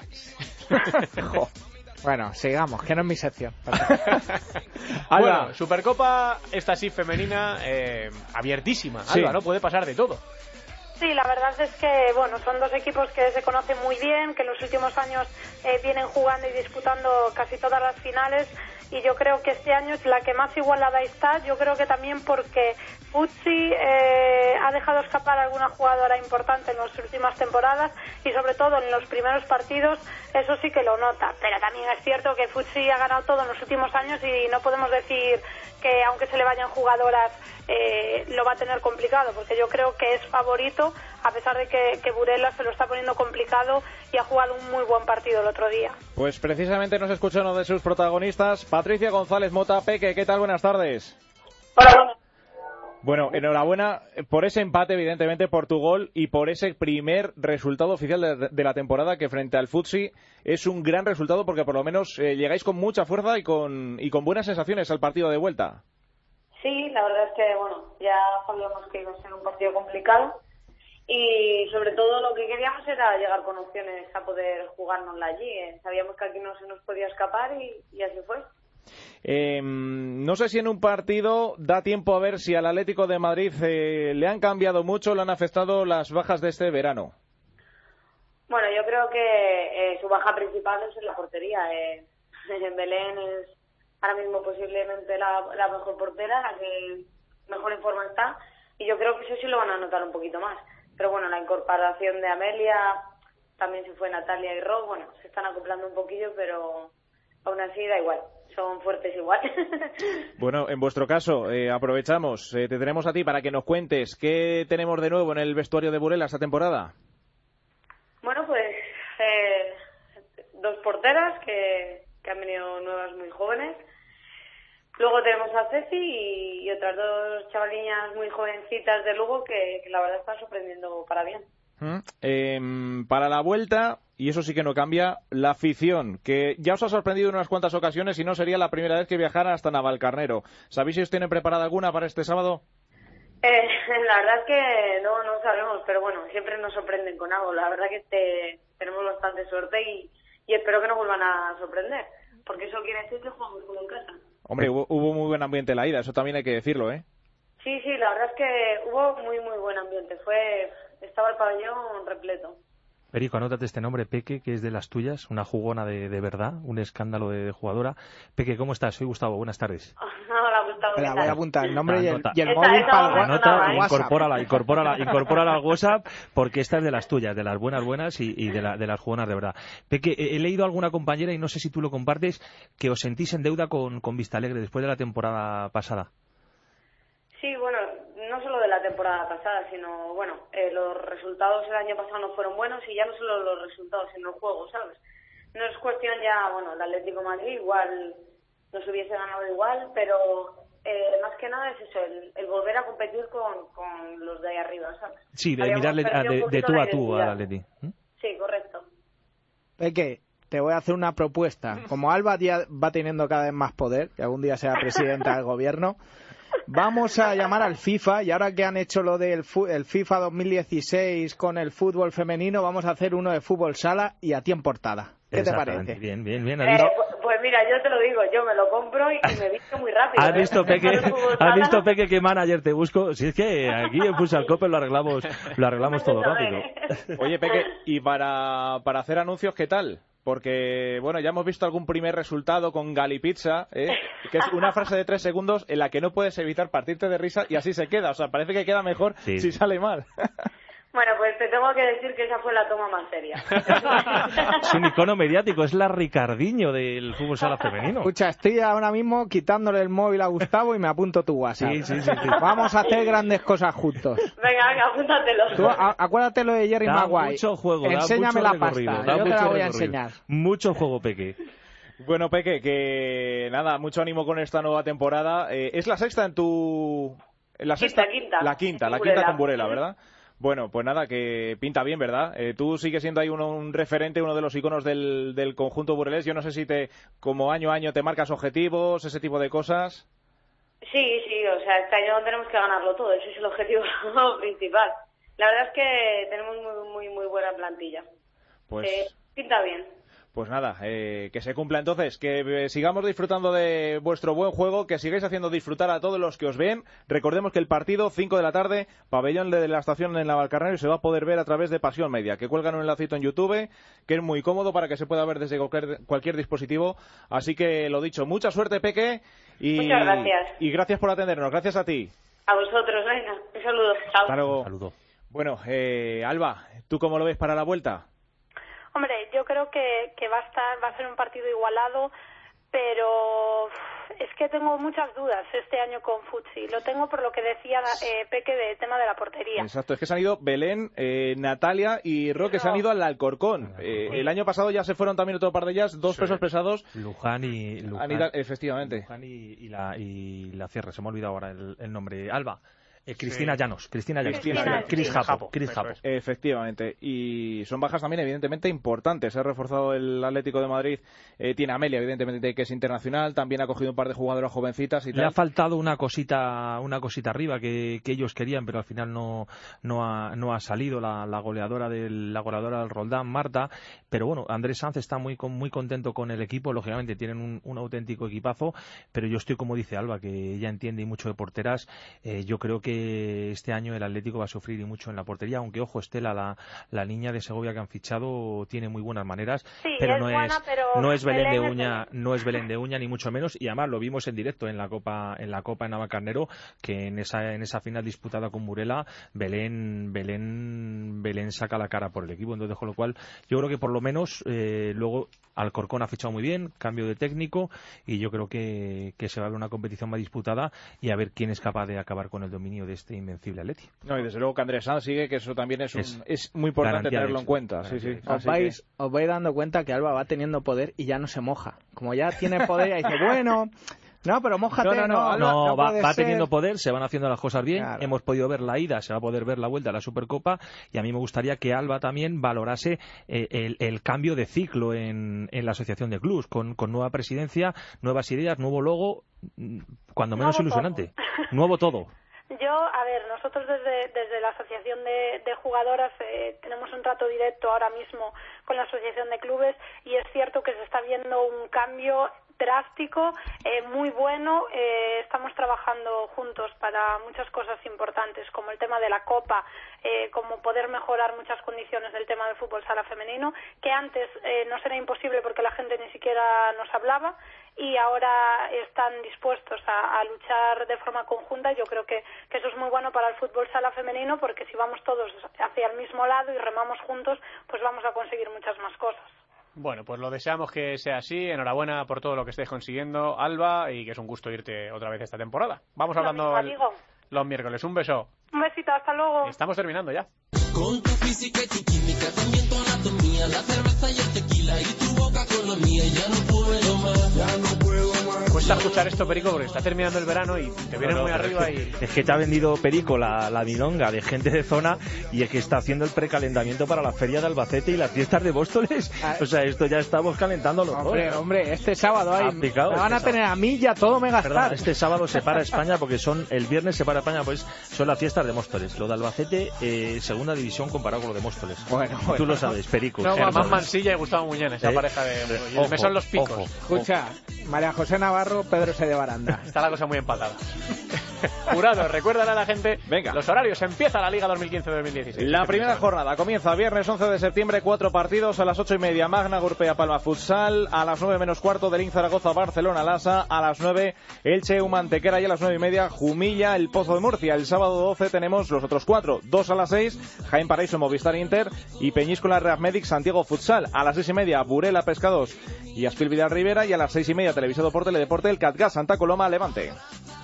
Bueno, sigamos, que no es mi sección. Bueno, Supercopa, esta sí femenina, abiertísima. Sí. Alba, ¿no? Puede pasar de todo. Sí, la verdad es que bueno, son dos equipos que se conocen muy bien, que en los últimos años vienen jugando y disputando casi todas las finales, y yo creo que este año es la que más igualada está. Yo creo que también porque Futsi ha dejado escapar a alguna jugadora importante en las últimas temporadas y sobre todo en los primeros partidos, eso sí que lo nota. Pero también es cierto que Futsi ha ganado todo en los últimos años y no podemos decir que aunque se le vayan jugadoras lo va a tener complicado, porque yo creo que es favorito, a pesar de que Burela se lo está poniendo complicado y ha jugado un muy buen partido el otro día. Pues precisamente nos escucha uno de sus protagonistas, Patricia González Mota. Peque, ¿qué tal? Buenas tardes. Hola. Bueno, enhorabuena por ese empate, evidentemente, por tu gol y por ese primer resultado oficial de la temporada, que frente al Futsi es un gran resultado porque por lo menos llegáis con mucha fuerza y con buenas sensaciones al partido de vuelta. Sí, la verdad es que bueno, ya sabíamos que iba a ser un partido complicado y sobre todo lo que queríamos era llegar con opciones a poder jugárnosla allí. Sabíamos que aquí no se nos podía escapar y así fue. No sé si en un partido da tiempo a ver si al Atlético de Madrid le han cambiado mucho, le han afectado las bajas de este verano. Bueno, yo creo que su baja principal es en la portería. Belén es ahora mismo posiblemente la mejor portera, la que mejor en forma está, y yo creo que eso sí lo van a notar un poquito más. Pero bueno, la incorporación de Amelia, también se fue Natalia y Rob, bueno, se están acoplando un poquillo, pero aún así da igual, son fuertes igual. Bueno, en vuestro caso, aprovechamos, te tenemos a ti para que nos cuentes qué tenemos de nuevo en el vestuario de Burela esta temporada. Bueno, pues dos porteras que han venido nuevas muy jóvenes. Luego tenemos a Ceci y otras dos chavaliñas muy jovencitas de Lugo que la verdad están sorprendiendo para bien. Para la vuelta, y eso sí que no cambia, la afición, que ya os ha sorprendido en unas cuantas ocasiones y no sería la primera vez que viajaran hasta Navalcarnero. ¿Sabéis si os tienen preparada alguna para este sábado? La verdad es que no sabemos, pero bueno, siempre nos sorprenden con algo. La verdad que tenemos bastante suerte y espero que nos vuelvan a sorprender, porque eso quiere decir que jugamos como en casa. Hombre, hubo muy buen ambiente en la ida, eso también hay que decirlo, ¿eh? Sí, la verdad es que hubo muy buen ambiente. Estaba el pabellón repleto. Perico, anótate este nombre, Peque, que es de las tuyas, una jugona de verdad, un escándalo de jugadora. Peque, ¿cómo estás? Soy Gustavo, buenas tardes. Hola, Gustavo. Voy a apuntar el nombre y el Esa móvil para el WhatsApp. Incorpórala al WhatsApp, porque esta es de las tuyas, de las buenas y de las jugonas de verdad. Peque, he leído a alguna compañera, y no sé si tú lo compartes, que os sentís en deuda con Vistalegre después de la temporada pasada. Sí, bueno, no solo de la temporada pasada, sino, bueno, los resultados el año pasado no fueron buenos y ya no solo los resultados, sino el juego, ¿sabes? No es cuestión ya, bueno, el Atlético de Madrid igual nos hubiese ganado igual, pero más que nada es eso, el volver a competir con los de ahí arriba, ¿sabes? Sí, de mirarle de tú a tú al Atleti. Sí, correcto. Peque, te voy a hacer una propuesta. Como Alba ya va teniendo cada vez más poder, que algún día sea presidenta del gobierno, vamos a llamar al FIFA, y ahora que han hecho lo del el FIFA 2016 con el fútbol femenino, vamos a hacer uno de fútbol sala y a ti en portada. ¿Qué te parece? Bien. Pues mira, yo te lo digo, yo me lo compro y me visto muy rápido. ¿Has visto, Peque, qué manager te busco? Si es que aquí en Futsal Cope lo arreglamos todo rápido. Oye, Peque, y para hacer anuncios, ¿qué tal? Porque, bueno, ya hemos visto algún primer resultado con Galipizza, que es una frase de 3 segundos en la que no puedes evitar partirte de risa y así se queda. O sea, parece que queda mejor si sale mal. Bueno, pues te tengo que decir que esa fue la toma más seria. Es un icono mediático, es la Ricardiño del fútbol sala femenino. Escucha, estoy ahora mismo quitándole el móvil a Gustavo y me apunto tu WhatsApp. Sí. Vamos a hacer grandes cosas juntos. Venga, apúntatelo. Tú, acuérdate lo de Jerry Maguire. Mucho juego, enséñame la pasta, yo te la voy a enseñar. Mucho juego, Peque. Bueno, Peque, que nada, mucho ánimo con esta nueva temporada. Es la sexta en tu... La quinta con Burela, ¿verdad? Bueno, pues nada, que pinta bien, ¿verdad? Tú sigues siendo ahí un referente, uno de los iconos del conjunto burelés. Yo no sé si como año a año te marcas objetivos, ese tipo de cosas. Sí, o sea, este año tenemos que ganarlo todo, ese es el objetivo principal. La verdad es que tenemos muy buena plantilla. Pues pinta bien. Pues nada, que se cumpla entonces, que sigamos disfrutando de vuestro buen juego, que sigáis haciendo disfrutar a todos los que os ven. Recordemos que el partido, 5 de la tarde, pabellón de la estación en Navalcarnero, y se va a poder ver a través de Pasión Media, que cuelgan un enlacito en YouTube, que es muy cómodo para que se pueda ver desde cualquier dispositivo. Así que lo dicho, mucha suerte, Peque, y muchas gracias. Y gracias por atendernos, gracias a ti. A vosotros, venga, un saludo. Chao. Hasta luego. Saludo. Bueno, Alba, ¿tú cómo lo ves para la vuelta? Hombre, yo creo que va a ser un partido igualado, pero es que tengo muchas dudas este año con Futsi. Lo tengo por lo que decía Peque del tema de la portería. Exacto, es que se han ido Belén, Natalia y Roque, se han ido al Alcorcón. El año pasado ya se fueron también otro par de ellas, dos pesos pesados. Luján y efectivamente. Luján y la Cierre, se me ha olvidado ahora el nombre. Alba. Cristina Llanos. Cris Japo. Efectivamente. Y son bajas también, evidentemente, importantes. Se ha reforzado el Atlético de Madrid. Tiene a Amelia, evidentemente, que es internacional. También ha cogido un par de jugadoras jovencitas y tal. Le ha faltado una cosita arriba que ellos querían, pero al final no ha salido la goleadora del Roldán, Marta. Pero bueno, Andrés Sanz está muy contento con el equipo. Lógicamente tienen un auténtico equipazo, pero yo estoy, como dice Alba, que ella entiende y mucho de porteras. Yo creo que este año el Atlético va a sufrir y mucho en la portería, aunque ojo, Estela, la niña de Segovia que han fichado, tiene muy buenas maneras, sí, pero no es Belén de Uña ni mucho menos, y además lo vimos en directo en la Copa en Navalcarnero, que en esa final disputada con Burela, Belén saca la cara por el equipo. Entonces, con lo cual yo creo que por lo menos luego Alcorcón ha fichado muy bien, cambio de técnico, y yo creo que se va a ver una competición más disputada y a ver quién es capaz de acabar con el dominio de este invencible Atleti. No, y desde luego que Andrés Sanz sigue, que eso también es muy importante tenerlo en cuenta. Sí. Os vais dando cuenta que Alba va teniendo poder y ya no se moja. Como ya tiene poder, ya dice, bueno... No, pero mójate. No, va teniendo poder, se van haciendo las cosas bien. Claro. Hemos podido ver la ida, se va a poder ver la vuelta a la Supercopa, y a mí me gustaría que Alba también valorase el cambio de ciclo en la asociación de clubs, con nueva presidencia, nuevas ideas, nuevo logo, cuando menos ilusionante. Nuevo todo. Nosotros desde la asociación de jugadoras tenemos un trato directo ahora mismo con la asociación de clubes, y es cierto que se está viendo un cambio drástico, muy bueno. Estamos trabajando juntos para muchas cosas importantes, como el tema de la Copa, como poder mejorar muchas condiciones del tema del fútbol sala femenino, que antes nos era imposible porque la gente ni siquiera nos hablaba, y ahora están dispuestos a luchar de forma conjunta. Yo creo que eso es muy bueno para el fútbol sala femenino, porque si vamos todos hacia el mismo lado y remamos juntos, pues vamos a conseguir muchas más cosas. Bueno, pues lo deseamos que sea así. Enhorabuena por todo lo que estés consiguiendo, Alba, y que es un gusto irte otra vez esta temporada. Vamos hablando los miércoles. Un beso. Un besito, hasta luego. Estamos terminando ya. Con tu física y tu química, también tu anatomía, la cerveza y el tequila, y tu boca con la mía, ya no puedo más. Cuesta escuchar esto, Perico, porque está terminando el verano y te viene muy arriba. Es que te ha vendido, Perico, la milonga de gente de zona, y es que está haciendo el precalentamiento para la feria de Albacete y las fiestas de Móstoles. O sea, esto ya estamos calentando los dos. Hombre, este sábado me van a tener a mí ya todo Megastar. Perdón, este sábado se para España, porque el viernes se para España, pues son las fiestas de Móstoles. Lo de Albacete, segunda división comparado con lo de Móstoles. Bueno. Tú lo sabes, Perico. No, Germán Mansilla y Gustavo Muñán, esa pareja de... Me son los picos. Escucha, María José Navarro, Pedro C. de Baranda. Está la cosa muy empatada. Jurado, recuérdale a la gente. Venga. Los horarios. Empieza la Liga 2015-2016. La primera jornada comienza viernes 11 de septiembre, 4 partidos. A las 8:30 Magna Gurpea Palma Futsal, a las 9 menos cuarto Delín Zaragoza Barcelona Lasa, a las 9 Elche Humantequera, y a las 9:30 Jumilla El Pozo de Murcia. El sábado 12 tenemos los otros 4, 2 a las 6 Jaén Paraíso Movistar Inter y Peñíscola Real Medic Santiago Futsal. A las 6:30 Burela Pescados y Aspil Vidal Rivera, y a las 6:30 televisado por Teledeporte el Catgas Santa Coloma Levante.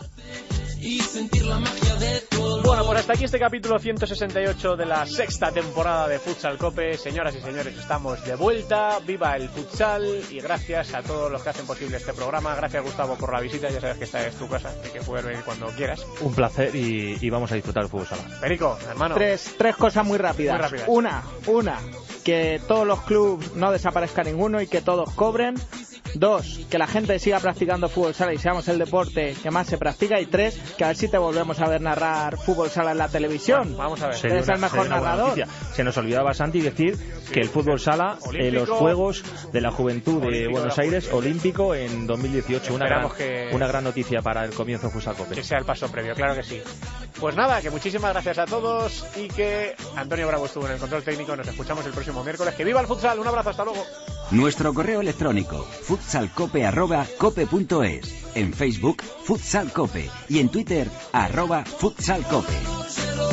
Y sentir la magia de todo. Bueno, pues hasta aquí este capítulo 168 de la sexta temporada de Futsal Cope. Señoras y señores, estamos de vuelta. Viva el futsal, y gracias a todos los que hacen posible este programa. Gracias, Gustavo, por la visita. Ya sabes que esta es tu casa y que puedes venir cuando quieras. Un placer, y vamos a disfrutar el fútbol sala. Perico, hermano. Tres cosas muy rápidas. Una, que todos los clubes no desaparezca ninguno y que todos cobren. 2, que la gente siga practicando fútbol sala y seamos el deporte que más se practica. Y 3, que a ver si te volvemos a ver narrar fútbol sala en la televisión. Bueno, vamos a ver. Eres el mejor narrador. Se nos olvidaba, Santi, decir que el fútbol sala, los Juegos de la Juventud de Buenos Aires, olímpico en 2018. Una gran noticia para el comienzo de Futsal Cope. Que sea el paso previo, claro que sí. Pues nada, que muchísimas gracias a todos y que Antonio Bravo estuvo en el control técnico. Nos escuchamos el próximo miércoles. ¡Que viva el futsal! Un abrazo, hasta luego. Nuestro correo electrónico futsalcope@cope.es, en Facebook Futsal Cope y en Twitter @futsalcope.